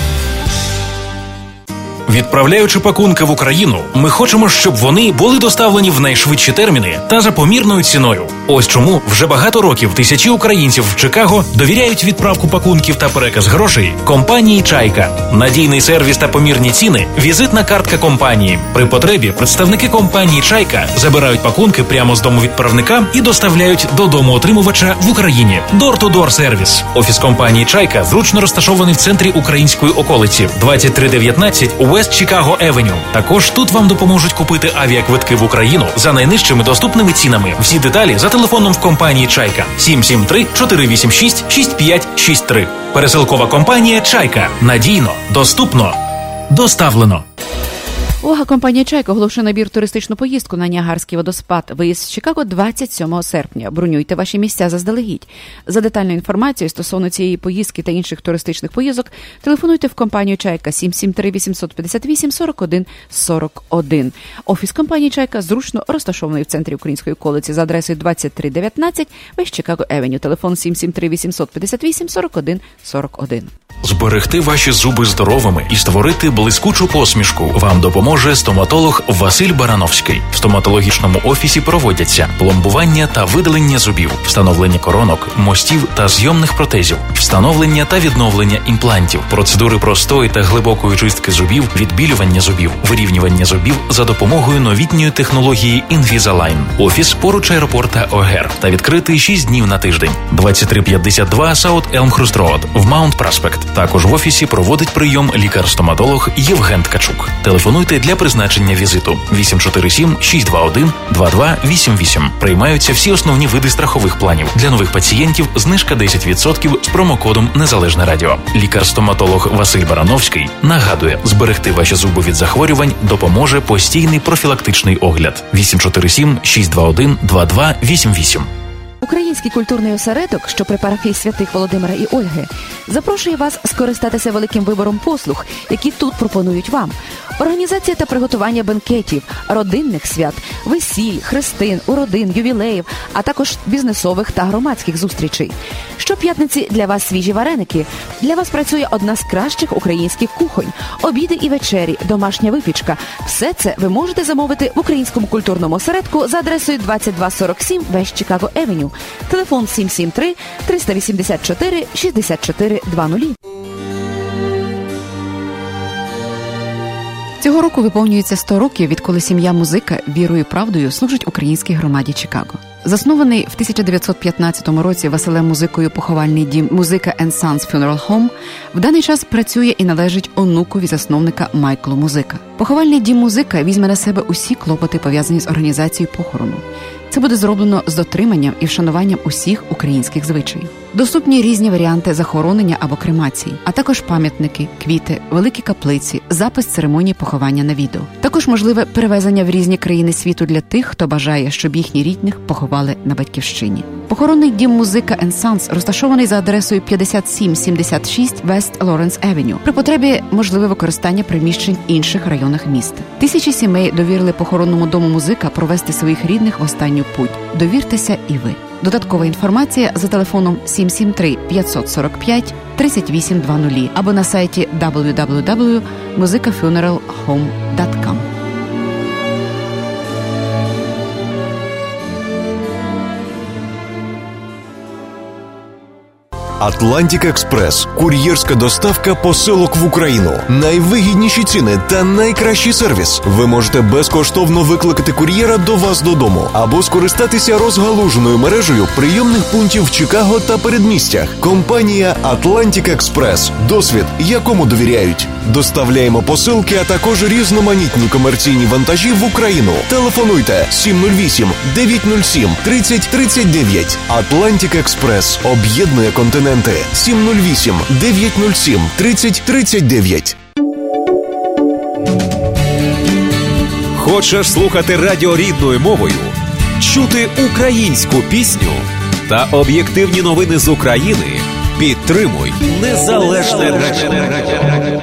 Відправляючи пакунки в Україну, ми хочемо, щоб вони були доставлені в найшвидші терміни та за помірною ціною. Ось чому вже багато років тисячі українців в Чикаго довіряють відправку пакунків та переказ грошей компанії «Чайка». Надійний сервіс та помірні ціни – візитна картка компанії. При потребі представники компанії «Чайка» забирають пакунки прямо з дому відправника і доставляють до дому отримувача в Україні. Door-to-door сервіс. Офіс компанії «Чайка» зручно розташований в центрі української околиці двадцять три дев'ятнадцять West Chicago Avenue. Також тут вам допоможуть купити авіаквитки в Україну за найнижчими доступними цінами. Всі деталі за телефоном в компанії «Чайка» сім сім три чотири вісім шість шість п'ять шість три. Пересилкова компанія «Чайка». Надійно, доступно, доставлено. Увага, компанія «Чайка» оголошує набір туристичну поїздку на Ніагарський водоспад. Виїзд з Чикаго двадцять сьомого серпня. Бронюйте ваші місця заздалегідь. За детальною інформацією стосовно цієї поїздки та інших туристичних поїздок телефонуйте в компанію «Чайка» сім сім три вісім п'ять вісім сорок один сорок один. Офіс компанії «Чайка» зручно розташований в центрі української околиці за адресою двадцять три дев'ятнадцять West Chicago Avenue. Телефон сім сім три вісім п'ять вісім сорок один сорок один. Зберегти ваші зуби здоровими і створити блискучу посмішку вам допоможе стоматолог Василь Барановський. В стоматологічному офісі проводяться пломбування та видалення зубів, встановлення коронок, мостів та зйомних протезів, встановлення та відновлення імплантів, процедури простої та глибокої чистки зубів, відбілювання зубів, вирівнювання зубів за допомогою новітньої технології Invisalign. Офіс поруч аеропорта Огер та відкритий шість днів на тиждень. двадцять три п'ятдесят два South Elmhurst Road в Маунт Праспект. Також в офісі проводить прийом лікар-стоматолог Євген Ткачук. Телефонуйте для призначення візиту вісім чотири сім шість два один два два вісім вісім. Приймаються всі основні види страхових планів. Для нових пацієнтів знижка десять відсотків з промокодом «Незалежне радіо». Лікар-стоматолог Василь Барановський нагадує, зберегти ваші зуби від захворювань допоможе постійний профілактичний огляд. вісім чотири сім шість два один два два вісім вісім. Український культурний осередок, що при парафії святих Володимира і Ольги, запрошує вас скористатися великим вибором послуг, які тут пропонують вам. Організація та приготування бенкетів, родинних свят, весіль, хрестин, уродин, ювілеїв, а також бізнесових та громадських зустрічей. Щоп'ятниці для вас свіжі вареники. Для вас працює одна з кращих українських кухонь. Обіди і вечері, домашня випічка. Все це ви можете замовити в Українському культурному осередку за адресою двадцять два сорок сім West Chicago Avenue. Телефон сім сім три триста вісімдесят чотири шістдесят чотири двадцять. Цього року виповнюється сто років, відколи сім'я Музика вірою і правдою служить українській громаді Чикаго. Заснований в тисяча дев'ятсот п'ятнадцятому році Василем Музикою поховальний дім Музика енд Sons Funeral Home в даний час працює і належить онукові засновника Майклу Музика. Поховальний дім Музика візьме на себе усі клопоти, пов'язані з організацією похорону. Це буде зроблено з дотриманням і вшануванням усіх українських звичаїв. Доступні різні варіанти захоронення або кремації, а також пам'ятники, квіти, великі каплиці, запис церемонії поховання на відео. Також можливе перевезення в різні країни світу для тих, хто бажає, щоб їхні рідних поховали на батьківщині. Похоронний дім Музика енд Sons розташований за адресою п'ятдесят сім сімдесят шість West Lawrence Avenue. При потребі можливе використання приміщень в інших районах міста. Тисячі сімей довірили похоронному дому Музика провести своїх рідних в останню путь. Довіртеся і ви. Додаткова інформація за телефоном сім сім три п'ятсот сорок п'ять тридцять вісім двадцять або на сайті дабл ю дабл ю дабл ю крапка музика фюнерал хоум крапка ком. Атлантик Експрес – кур'єрська доставка посилок в Україну. Найвигідніші ціни та найкращий сервіс. Ви можете безкоштовно викликати кур'єра до вас додому або скористатися розгалуженою мережею прийомних пунктів в Чикаго та передмістях. Компанія Атлантик Експрес. Досвід, якому довіряють. Доставляємо посилки, а також різноманітні комерційні вантажі в Україну. Телефонуйте сім нуль вісім дев'ять нуль сім тридцять тридцять дев'ять. Атлантик Експрес об'єднує континенти. сім нуль вісім дев'ять нуль сім тридцять тридцять дев'ять. Хочеш слухати радіо рідною мовою? Чути українську пісню та об'єктивні новини з України? Підтримуй Незалежне радіо.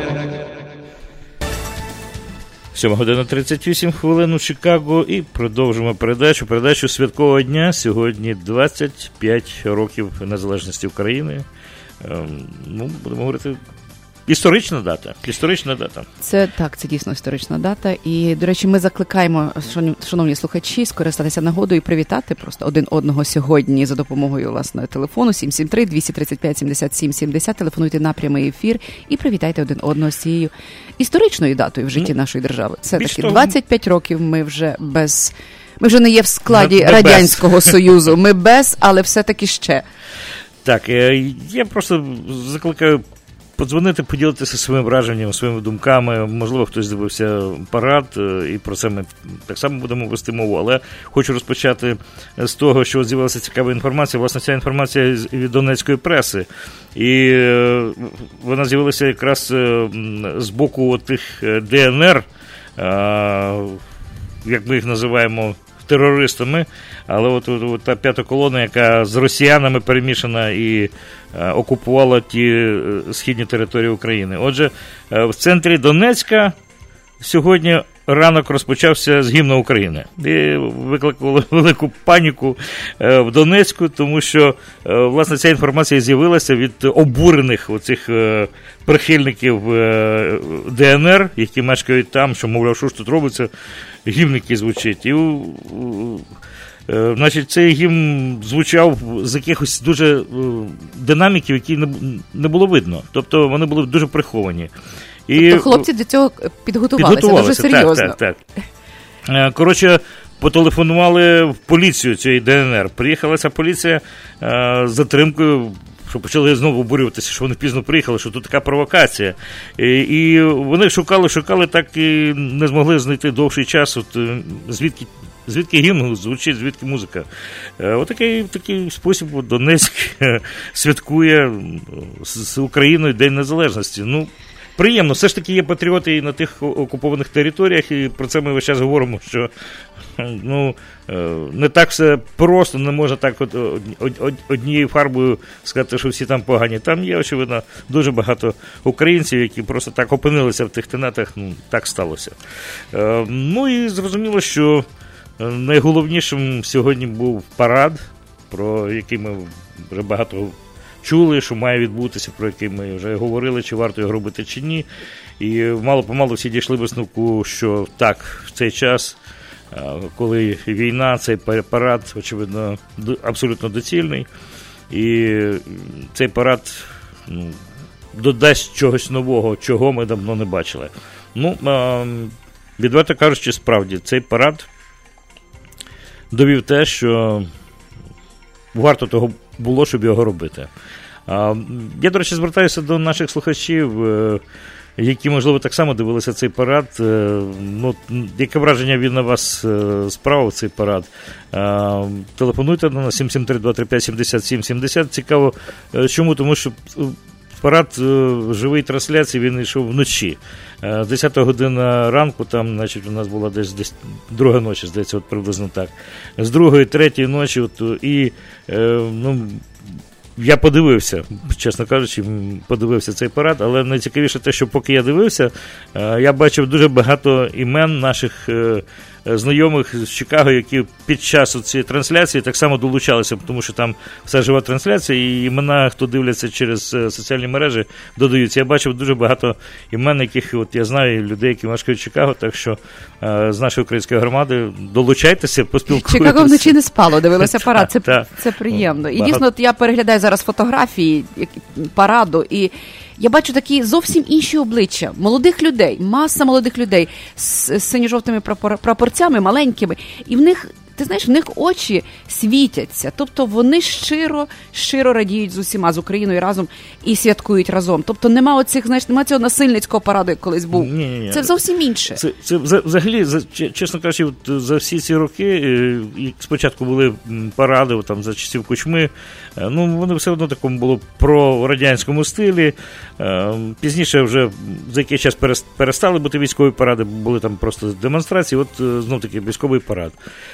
сьома година тридцять вісім хвилин у Чикаго і продовжимо передачу. Передачу святкового дня. Сьогодні двадцять п'ять років незалежності України. Ем, ну, будемо говорити, історична дата. Історична дата. Це так, це дійсно історична дата. І, до речі, ми закликаємо, шановні слухачі, скористатися нагодою і привітати просто один одного сьогодні за допомогою власного телефону сім сім три двісті тридцять п'ять сімдесят сім сімдесят. Телефонуйте на прямий ефір і привітайте один одного з цією історичною датою в житті ну, нашої держави. Це таки двадцять п'ять років ми вже без... Ми вже не є в складі не, Радянського без. Союзу. Ми без, але все-таки ще. Так, я просто закликаю подзвонити, поділитися своїм враженням, своїми думками. Можливо, хтось дивився парад, і про це ми так само будемо вести мову. Але хочу розпочати з того, що з'явилася цікава інформація. Власне, ця інформація від донецької преси. І вона з'явилася якраз з боку тих Де Ен Ер, як ми їх називаємо, терористами, але от, от, от та п'ята колона, яка з росіянами перемішана і е, окупувала ті е, східні території України. Отже, е, в центрі Донецька сьогодні ранок розпочався з гімну України. І викликали велику паніку е, в Донецьку, тому що, е, власне, ця інформація з'явилася від обурених оцих е, прихильників е, Де Ен Ер, які мешкають там, що, мовляв, що ж тут робиться, гімн, який звучить. І, е, значить, цей гімн звучав з якихось дуже е, динаміків, які не, не було видно. Тобто вони були дуже приховані. І тобто хлопці до цього підготувалися, підготувалися дуже серйозно. Так, так, так. Коротше, потелефонували в поліцію цієї Де Ен Ер. Приїхала ця поліція з затримкою, що почали знову обурюватися, що вони пізно приїхали, що тут така провокація. І, і вони шукали, шукали, так і не змогли знайти довший час, от, звідки, звідки гімн звучить, звідки музика. Отакий такий спосіб от, Донецьк святкує з Україною День Незалежності. Ну, приємно. Все ж таки є патріоти і на тих окупованих територіях, і про це ми весь час говоримо, що ну, не так все просто, не можна так от, од, однією фарбою сказати, що всі там погані. Там є, очевидно, дуже багато українців, які просто так опинилися в тих тенетах, ну, так сталося. Ну і зрозуміло, що найголовнішим сьогодні був парад, про який ми вже багато чули, що має відбутися, про який ми вже говорили, чи варто його робити, чи ні. І мало-помалу всі дійшли висновку, що так, в цей час, коли війна, цей парад, очевидно, абсолютно доцільний. І цей парад, ну, додасть чогось нового, чого ми давно не бачили. Ну, відверто кажучи, справді, цей парад довів те, що варто того було, щоб його робити. Я, до речі, звертаюся до наших слухачів, які, можливо, так само дивилися цей парад. Ну, яке враження він на вас справив, цей парад? Телефонуйте на сім сім три два три п'ять сім сім сім сім. Цікаво, чому? Тому що парад живої трансляції, він йшов вночі. З десята година ранку, там, значить, у нас була десь, десь друга ночі, здається, от приблизно так. З другої, третьої ночі, от, і, ну, я подивився, чесно кажучи, подивився цей парад, але найцікавіше те, що поки я дивився, я бачив дуже багато імен наших знайомих з Чикаго, які під час цієї трансляції так само долучалися, тому що там вся жива трансляція, і імена, хто дивляться через соціальні мережі, додаються. Я бачив дуже багато імен, яких от я знаю, людей, які мешкають в Чикаго, так що з нашої української громади долучайтеся, поспілкуйтеся. Чикаго вночі не спало, дивилося парад, це, та, це приємно. І дійсно, от я переглядаю зараз фотографії параду, і я бачу такі зовсім інші обличчя молодих людей, маса молодих людей з синьо-жовтими прапор, прапорцями маленькими, і в них, ти знаєш, в них очі світяться, тобто вони щиро, щиро радіють з усіма, з Україною разом і святкують разом. Тобто нема оцих, знаєш, нема цього насильницького параду, як колись був. Ні, ні, ні. Це зовсім інше. Це, це взагалі, чесно кажучи, от за всі ці роки, спочатку були паради там, за часів Кучми, ну, вони все одно такому було про радянському стилі. Пізніше вже за який час перестали бути військові паради, були там просто демонстрації, от знов таки військовий парад.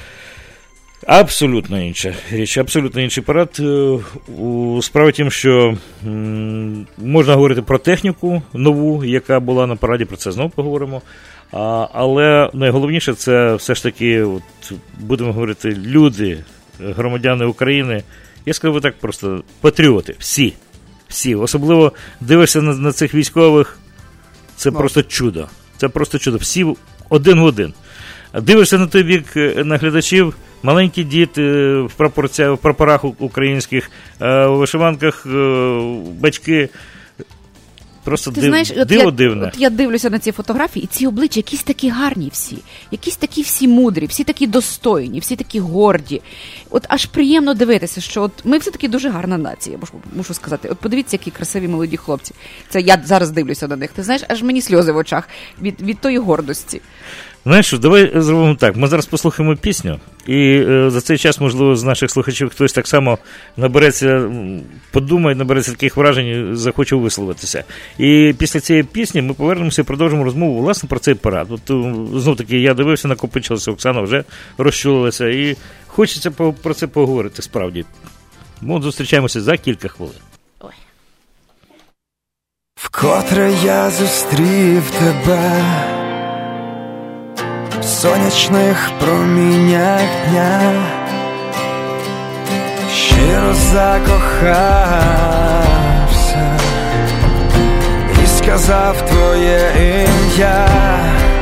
Абсолютно інша річ, абсолютно інший парад. Справа в тім, що можна говорити про техніку нову, яка була на параді, про це знову поговоримо. Але найголовніше це все ж таки, от, будемо говорити, люди, громадяни України, я скажу так просто, патріоти, всі, всі. Особливо дивишся на, на цих військових, це Мов. просто чудо, це просто чудо, всі один в один. Дивишся на той бік наглядачів, маленькі діти в, в прапорах українських, у вишиванках, батьки. Просто Ти див, знаєш, от диво я, дивне. От я дивлюся на ці фотографії, і ці обличчя якісь такі гарні всі, якісь такі всі мудрі, всі такі достойні, всі такі горді. От аж приємно дивитися, що от ми все-таки дуже гарна нація, мушу, мушу сказати. От подивіться, які красиві молоді хлопці. Це я зараз дивлюся на них. Ти знаєш, аж мені сльози в очах від, від тої гордості. Знаєш що, давай зробимо так. Ми зараз послухаємо пісню, і е, за цей час, можливо, з наших слухачів хтось так само набереться, подумає, набереться таких вражень, захоче висловитися. І після цієї пісні ми повернемося і продовжимо розмову, власне, про цей парад. От, знов таки, я дивився, накопичилася, Оксана вже розчулилася, і хочеться про це поговорити, справді. Ми зустрічаємося за кілька хвилин. Ой. Вкотре я зустрів тебе в сонячних проміннях дня, щиро закохався і сказав твоє ім'я,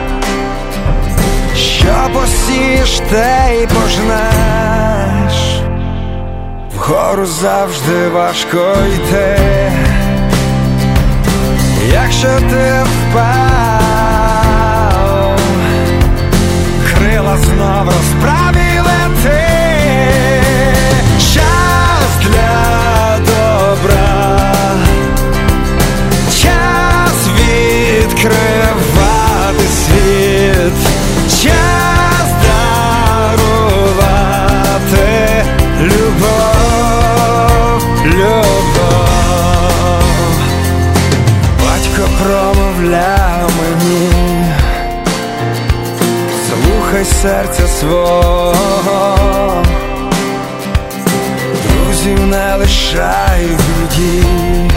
що посієш, те й пожнеш, вгору завжди важко йти, якщо ти впав, крила знов розправі лети. Час для добра, час відкривати світ, час дарувати любов, любов. Батько промов відмовляв мені. Слухай серця свого, друзів не лишай в біді,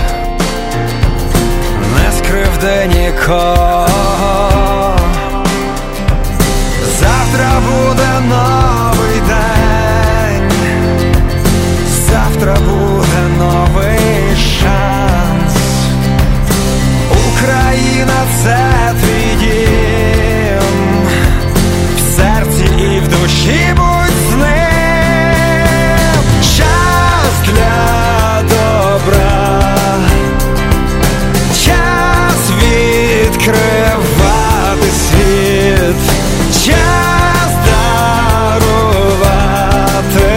не скривди нікого. Завтра буде новий день, завтра буде новий шанс. Україна — це твій дім, в серці і в душі будь з ним. Час для добра, час відкривати світ, час дарувати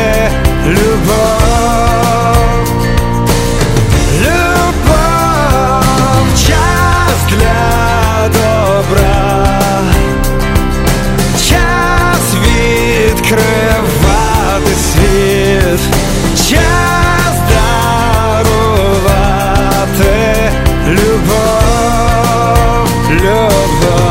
любов, любов, час для добра, час відкривати світ, час дарувати любов, любов.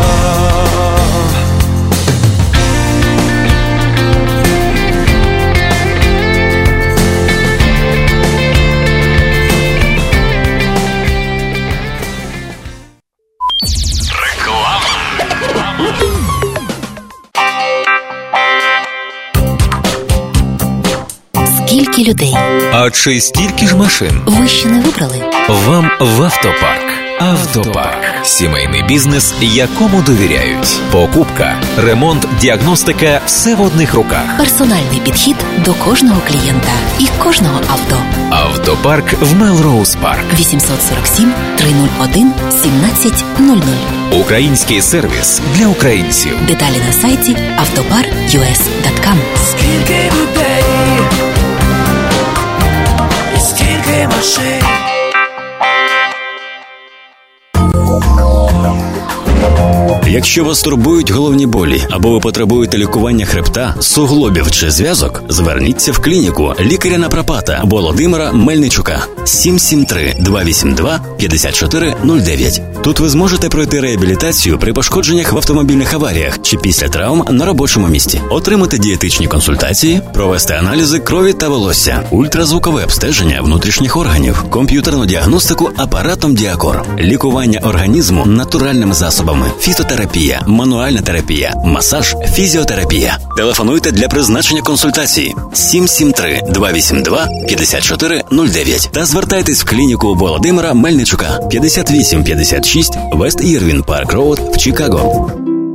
Скільки людей? А чи стільки ж машин? Ви ще не вибрали? Вам в автопарк. Автопарк. Сімейний бізнес, якому довіряють. Покупка, ремонт, діагностика – все в одних руках. Персональний підхід до кожного клієнта і кожного авто. Автопарк в Мелроуз Парк. вісімсот сорок сім триста один сімнадцять нуль нуль. Український сервіс для українців. Деталі на сайті автопар крапка ю ес крапка ком. Скільки людей і скільки машин. Якщо вас турбують головні болі або ви потребуєте лікування хребта, суглобів чи зв'язок, зверніться в клініку лікаря-напропата Володимира Мельничука. сім сім три два вісім два п'ять чотири нуль дев'ять. Тут ви зможете пройти реабілітацію при пошкодженнях в автомобільних аваріях чи після травм на робочому місці, отримати дієтичні консультації, провести аналізи крові та волосся, ультразвукове обстеження внутрішніх органів, комп'ютерну діагностику апаратом Діакор, лікування організму натуральними засобами, фітотерапія, мануальна терапія, масаж, фізіотерапія. Телефонуйте для призначення консультації сім сім три два вісім два п'ять чотири нуль дев'ять та звертайтесь в клініку Володимира Мельничука, п'ятдесят вісім п'ятдесят шість Вест Ірвін Парк Роуд в Чикаго.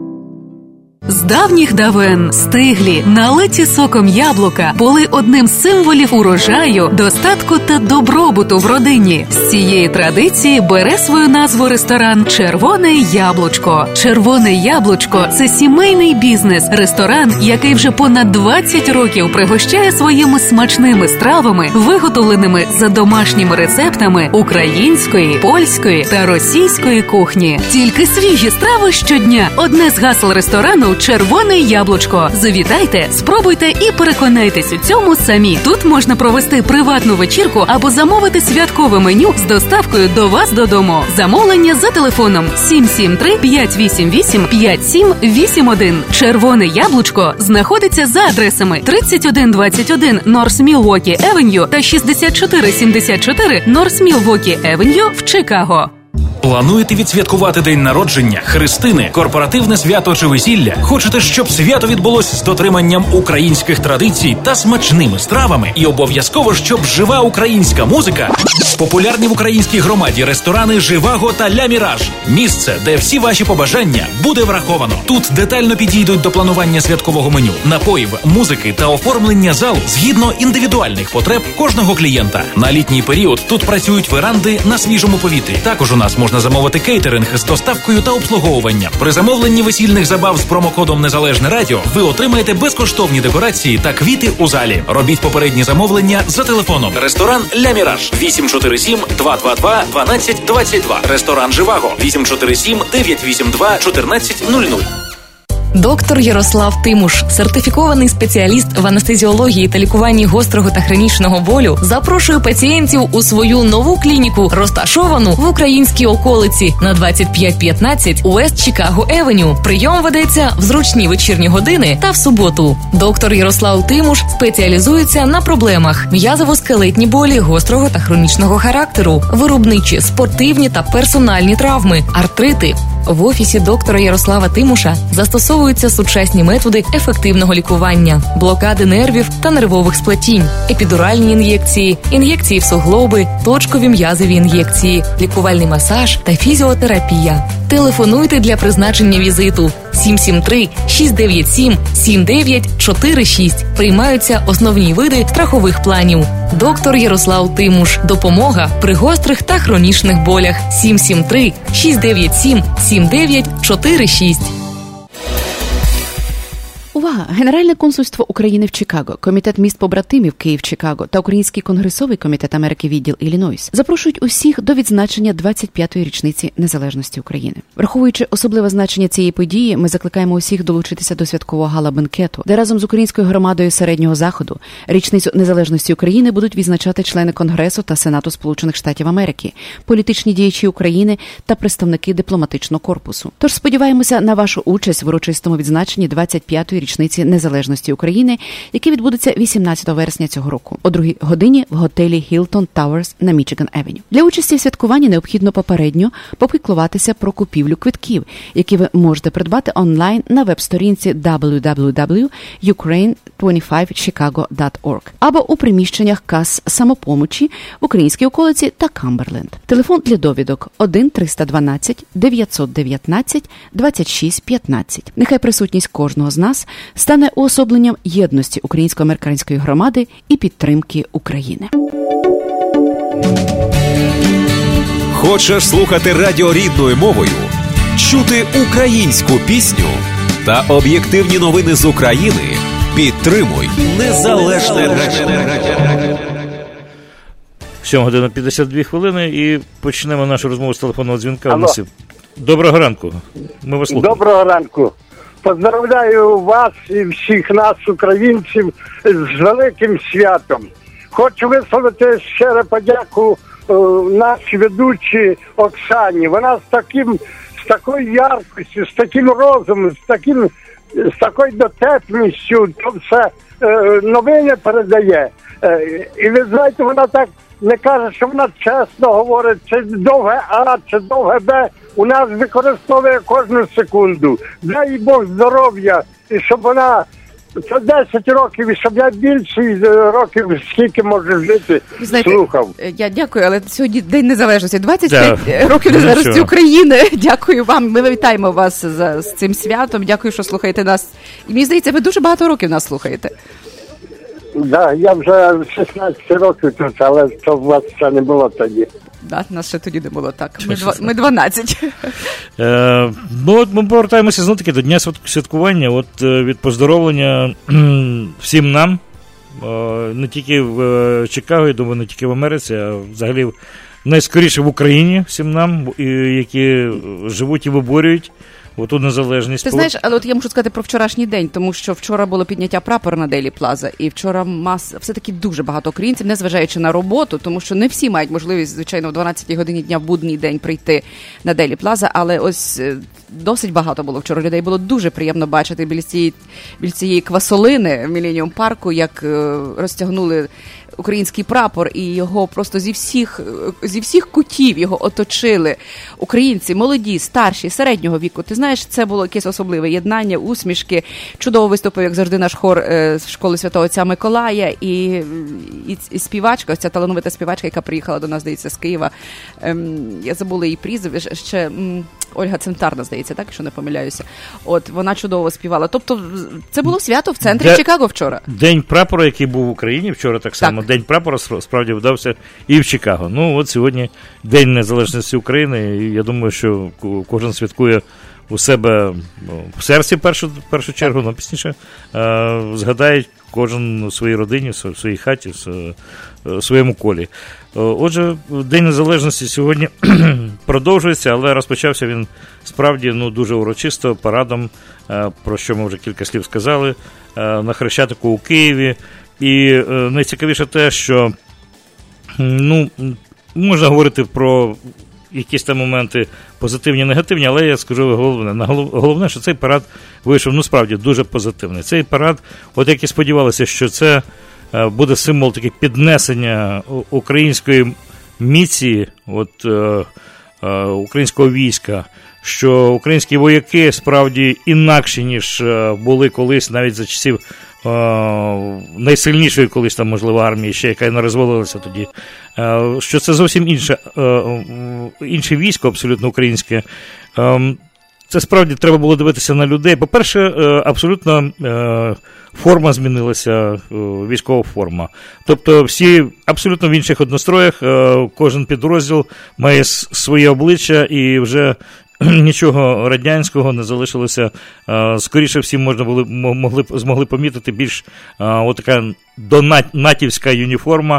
З давніх давен стиглі, налиті соком яблука були одним з символів урожаю, достатку та добробуту в родині. З цієї традиції бере свою назву ресторан «Червоне яблучко». «Червоне яблучко» – це сімейний бізнес, ресторан, який вже понад двадцять років пригощає своїми смачними стравами, виготовленими за домашніми рецептами української, польської та російської кухні. Тільки свіжі страви щодня – одне з гасел ресторану «Червоне яблучко». Завітайте, спробуйте і переконайтесь у цьому самі. Тут можна провести приватну вечірку або замовити святкове меню з доставкою до вас додому. Замовлення за телефоном сім сім три п'ять вісім вісім п'ять сім вісім один. «Червоне яблучко» знаходиться за адресами тридцять один двадцять один North Milwaukee Avenue та шістдесят чотири сімдесят чотири North Milwaukee Avenue в Чикаго. Плануєте відсвяткувати день народження, хрестини, корпоративне свято чи весілля? Хочете, щоб свято відбулось з дотриманням українських традицій та смачними стравами? І обов'язково, щоб жива українська музика? Популярні в українській громаді ресторани «Живаго» та «Ля Міраж». Місце, де всі ваші побажання буде враховано. Тут детально підійдуть до планування святкового меню, напоїв, музики та оформлення залу згідно індивідуальних потреб кожного клієнта. На літній період тут працюють веранди на свіжому повітрі. Також у нас можна замовити кейтеринг з доставкою та обслуговуванням. При замовленні весільних забав з промокодом «Незалежне радіо» ви отримаєте безкоштовні декорації та квіти у залі. Робіть попередні замовлення за телефоном. Ресторан «Ля Міраж» вісім чотири сім два два два дванадцять двадцять два. Ресторан «Живаго» вісім чотири сім дев'ять вісім два чотирнадцять нуль нуль. Доктор Ярослав Тимуш, сертифікований спеціаліст в анестезіології та лікуванні гострого та хронічного болю, запрошує пацієнтів у свою нову клініку, розташовану в українській околиці на двадцять п'ять п'ятнадцять Уест Чикаго Евеню. Прийом ведеться в зручні вечірні години та в суботу. Доктор Ярослав Тимуш спеціалізується на проблемах м'язово-скелетні болі гострого та хронічного характеру, виробничі, спортивні та персональні травми, артрити. В офісі доктора Ярослава Тимуша застосовуються сучасні методи ефективного лікування, блокади нервів та нервових сплетінь, епідуральні ін'єкції, ін'єкції в суглоби, точкові м'язові ін'єкції, лікувальний масаж та фізіотерапія. Телефонуйте для призначення візиту сім сім три шість дев'ять сім сім дев'ять чотири шість. Приймаються основні види страхових планів. Доктор Ярослав Тимуш. Допомога при гострих та хронічних болях. сім сім три шість дев'ять сім сім дев'ять чотири шість. Увага! Генеральне консульство України в Чикаго, Комітет міст побратимів Київ-Чикаго та Український конгресовий комітет Америки відділ Іллінойс запрошують усіх до відзначення двадцять п'ятої річниці незалежності України. Враховуючи особливе значення цієї події, ми закликаємо усіх долучитися до святкового гала-бенкету, де разом з українською громадою Середнього Заходу річницю незалежності України будуть відзначати члени Конгресу та Сенату Сполучених Штатів Америки, політичні діячі України та представники дипломатичного корпусу. Тож сподіваємося на вашу участь в урочистому відзначенні двадцять п'ятої річниці незалежності України, яке відбудеться вісімнадцятого вересня цього року о другій годині в готелі Hilton Towers на Мічиган Евеню. Для участі в святкуванні необхідно попередньо попіклуватися про купівлю квитків, які ви можете придбати онлайн на веб-сторінці дабл ю дабл ю дабл ю крапка юкрейн двадцять п'ять чикаго крапка орг або у приміщеннях кас самопомочі в українській околиці та Камберленд. Телефон для довідок один триста дванадцять дев'ятсот дев'ятнадцять двадцять шість п'ятнадцять. Нехай присутність кожного з нас стане уособленням єдності українсько-американської громади і підтримки України. Хочеш слухати радіо рідною мовою, чути українську пісню та об'єктивні новини з України? Підтримуй незалежне радіо. сьома година п'ятдесят дві хвилини і почнемо нашу розмову з телефонного дзвінка. Доброго ранку. Ми вас слухаємо. Доброго ранку. Поздравляю вас і всіх нас, українців, з великим святом. Хочу висловити щиро подяку е, нашій ведучій Оксані. Вона з таким, з такою яркістю, з таким розумом, з таким, з такою дотепністю, то все е, новини передає. Е, і ви знаєте, вона так не каже, що вона чесно говорить, чи довге А, чи довге Б. У нас використовує кожну секунду. Дай Бог здоров'я, і щоб вона це десять років, і щоб я більше років, скільки можу жити, знаєте, слухав. Я дякую, але сьогодні День Незалежності. двадцять п'ять да. років Незалежності України. Дякую вам. Ми вітаємо вас за, з цим святом. Дякую, що слухаєте нас. І мені здається, ви дуже багато років нас слухаєте. Так, да, я вже шістнадцять років тут, але то у вас ще не було тоді. Да, нас ще тоді не було так. Ми, два, ми дванадцять. Е, ну, от ми повертаємося знову таки до Дня святкування. От від поздоровлення всім нам, не тільки в Чикаго, я думаю, не тільки в Америці, а взагалі найскоріше в Україні всім нам, які живуть і виборюють оту незалежність. Ти знаєш, але от я можу сказати про вчорашній день, тому що вчора було підняття прапора на Дейлі Плаза, і вчора мас, все-таки дуже багато українців, незважаючи на роботу, тому що не всі мають можливість, звичайно, в дванадцятій годині дня в будній день прийти на Дейлі Плаза, але ось досить багато було вчора людей. Було дуже приємно бачити біля цієї, біля цієї квасолини в Міленіум парку, як розтягнули український прапор, і його просто зі всіх, зі всіх кутів його оточили українці, молоді, старші, середнього віку. Ти знаєш, це було якесь особливе єднання, усмішки. Чудово виступив, як завжди, наш хор е, з школи Святого Отця Миколая, і, і, і співачка, ось ця талановита співачка, яка приїхала до нас, здається, з Києва. Ем, я забула її прізвище, ще м, Ольга Центарна, здається, так, якщо не помиляюся. От, вона чудово співала. Тобто, це було свято в центрі Де, Чикаго вчора. День прапора, який був в Україні вчора, так само. Так. День прапора справді вдався і в Чикаго. Ну, от сьогодні День Незалежності України, і я думаю, що кожен святкує у себе в серці, в першу, в першу чергу, ну, пізніше, згадають кожен у своїй родині, в своїй хаті, в своєму колі. Отже, День Незалежності сьогодні продовжується, але розпочався він справді ну, дуже урочисто, парадом, про що ми вже кілька слів сказали, на Хрещатику у Києві. І найцікавіше те, що ну, можна говорити про якісь там моменти позитивні, негативні, але я скажу головне, головне, що цей парад вийшов, ну, справді, дуже позитивний. Цей парад, от як і сподівалися, що це буде символ таки піднесення української міції, от, е, е, українського війська, що українські вояки справді інакші, ніж були колись, навіть за часів е, найсильнішої колись там, можливо, армії, ще яка не розвалилася тоді, е, що це зовсім інше, е, інше військо, абсолютно українське. Е, Це справді треба було дивитися на людей. По-перше, абсолютно форма змінилася, військова форма. Тобто всі абсолютно в інших одностроях, кожен підрозділ має своє обличчя і вже нічого радянського не залишилося. Скоріше всі можна були, могли, змогли помітити більш отака донатівська юніформа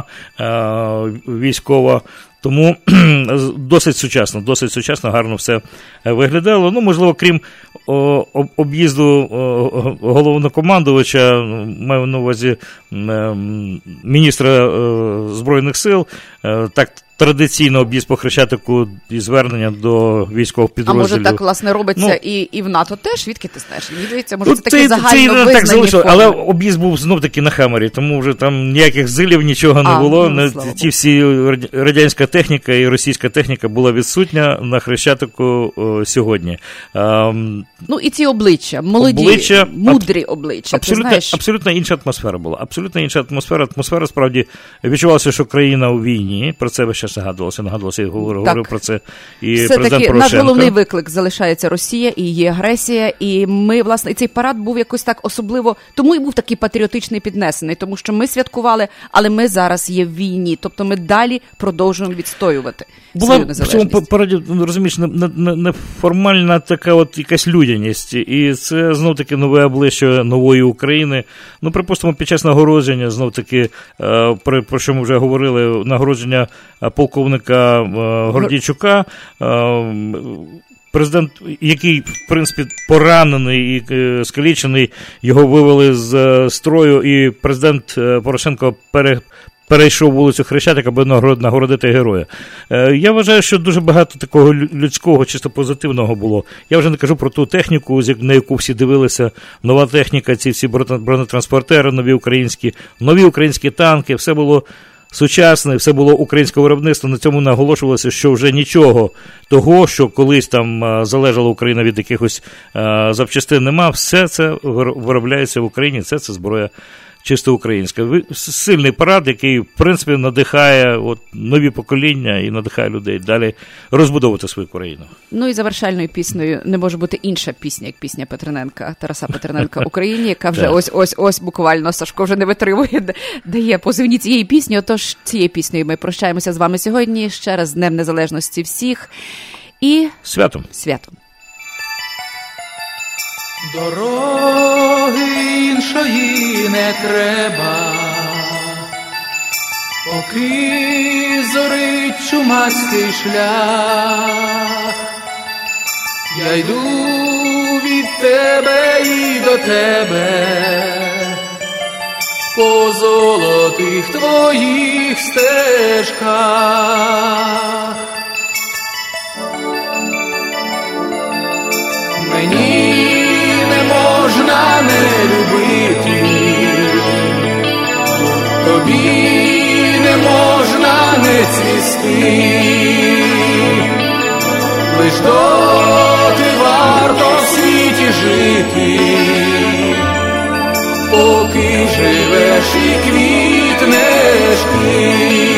військова. Тому досить сучасно, досить сучасно, гарно все виглядало. Ну, можливо, крім о, об'їзду о, головнокомандувача, маю на увазі е, міністра е, Збройних сил, е, так традиційно об'їзд по Хрещатику і звернення до військових підрозділів. А може так, власне, робиться ну, і, і в НАТО теж? Відки ти знаєш? Мені здається, може, ну, це такі загально визнані форми. Але об'їзд був знов-таки на Хаммері, тому вже там ніяких зилів, нічого не а, було. Ну, ті всі радянська техніка і російська техніка була відсутня на Хрещатику о, сьогодні. А, ну і ці обличчя, молоді, обличчя, мудрі обличчя. Абсолютно, ти знаєш? Абсолютно інша атмосфера була. Абсолютно інша атмосфера. Атмосфера, справді, відчувалося, що країна у війні. Про це весь час нагадувалося, нагадувалося, я говорив, говорив про це і все президент таки, Порошенко. Наш головний виклик залишається Росія і її агресія, і ми, власне, і цей парад був якось так особливо, тому і був такий патріотичний піднесений, тому що ми святкували, але ми зараз є в війні, тобто ми далі продовжуємо відстоювати була свою незалежність. В цьому параді, розумієш, неформальна не, не така от якась людяність, і це знов-таки нове обличчя нової України. Ну, припустимо, під час нагородження, знов-таки, про, про що ми вже говорили, нагородження полковника Гордійчука, президент, який, в принципі, поранений і скалічений, його вивели з строю, і президент Порошенко пере перейшов вулицю Хрещатик, аби нагородити героя. Я вважаю, що дуже багато такого людського, чисто позитивного було. Я вже не кажу про ту техніку, на яку всі дивилися. Нова техніка, ці всі бронетранспортери, нові українські, нові українські танки, все було сучасне, все було українського виробництва. На цьому наголошувалося, що вже нічого того, що колись там залежала Україна від якихось запчастин, нема. Все це виробляється в Україні, це, це зброя чисто українська. Сильний парад, який, в принципі, надихає от, нові покоління і надихає людей далі розбудовувати свою країну. Ну і завершальною піснею не може бути інша пісня, як пісня Петрененка, Тараса Петрененка «Україні», яка вже ось-ось-ось буквально, Сашко вже не витримує, дає позивні цієї пісні. Отож, цією піснею ми прощаємося з вами сьогодні. Ще раз з Днем Незалежності всіх. І святом. Святом. Дороги іншої не треба, поки зорить чумацький шлях. Я йду від тебе і до тебе, по золотих твоїх стежках. Мені не можна не любити, тобі не можна не цвісти, лиш доти варто в світі жити, поки живеш і квітнеш ти.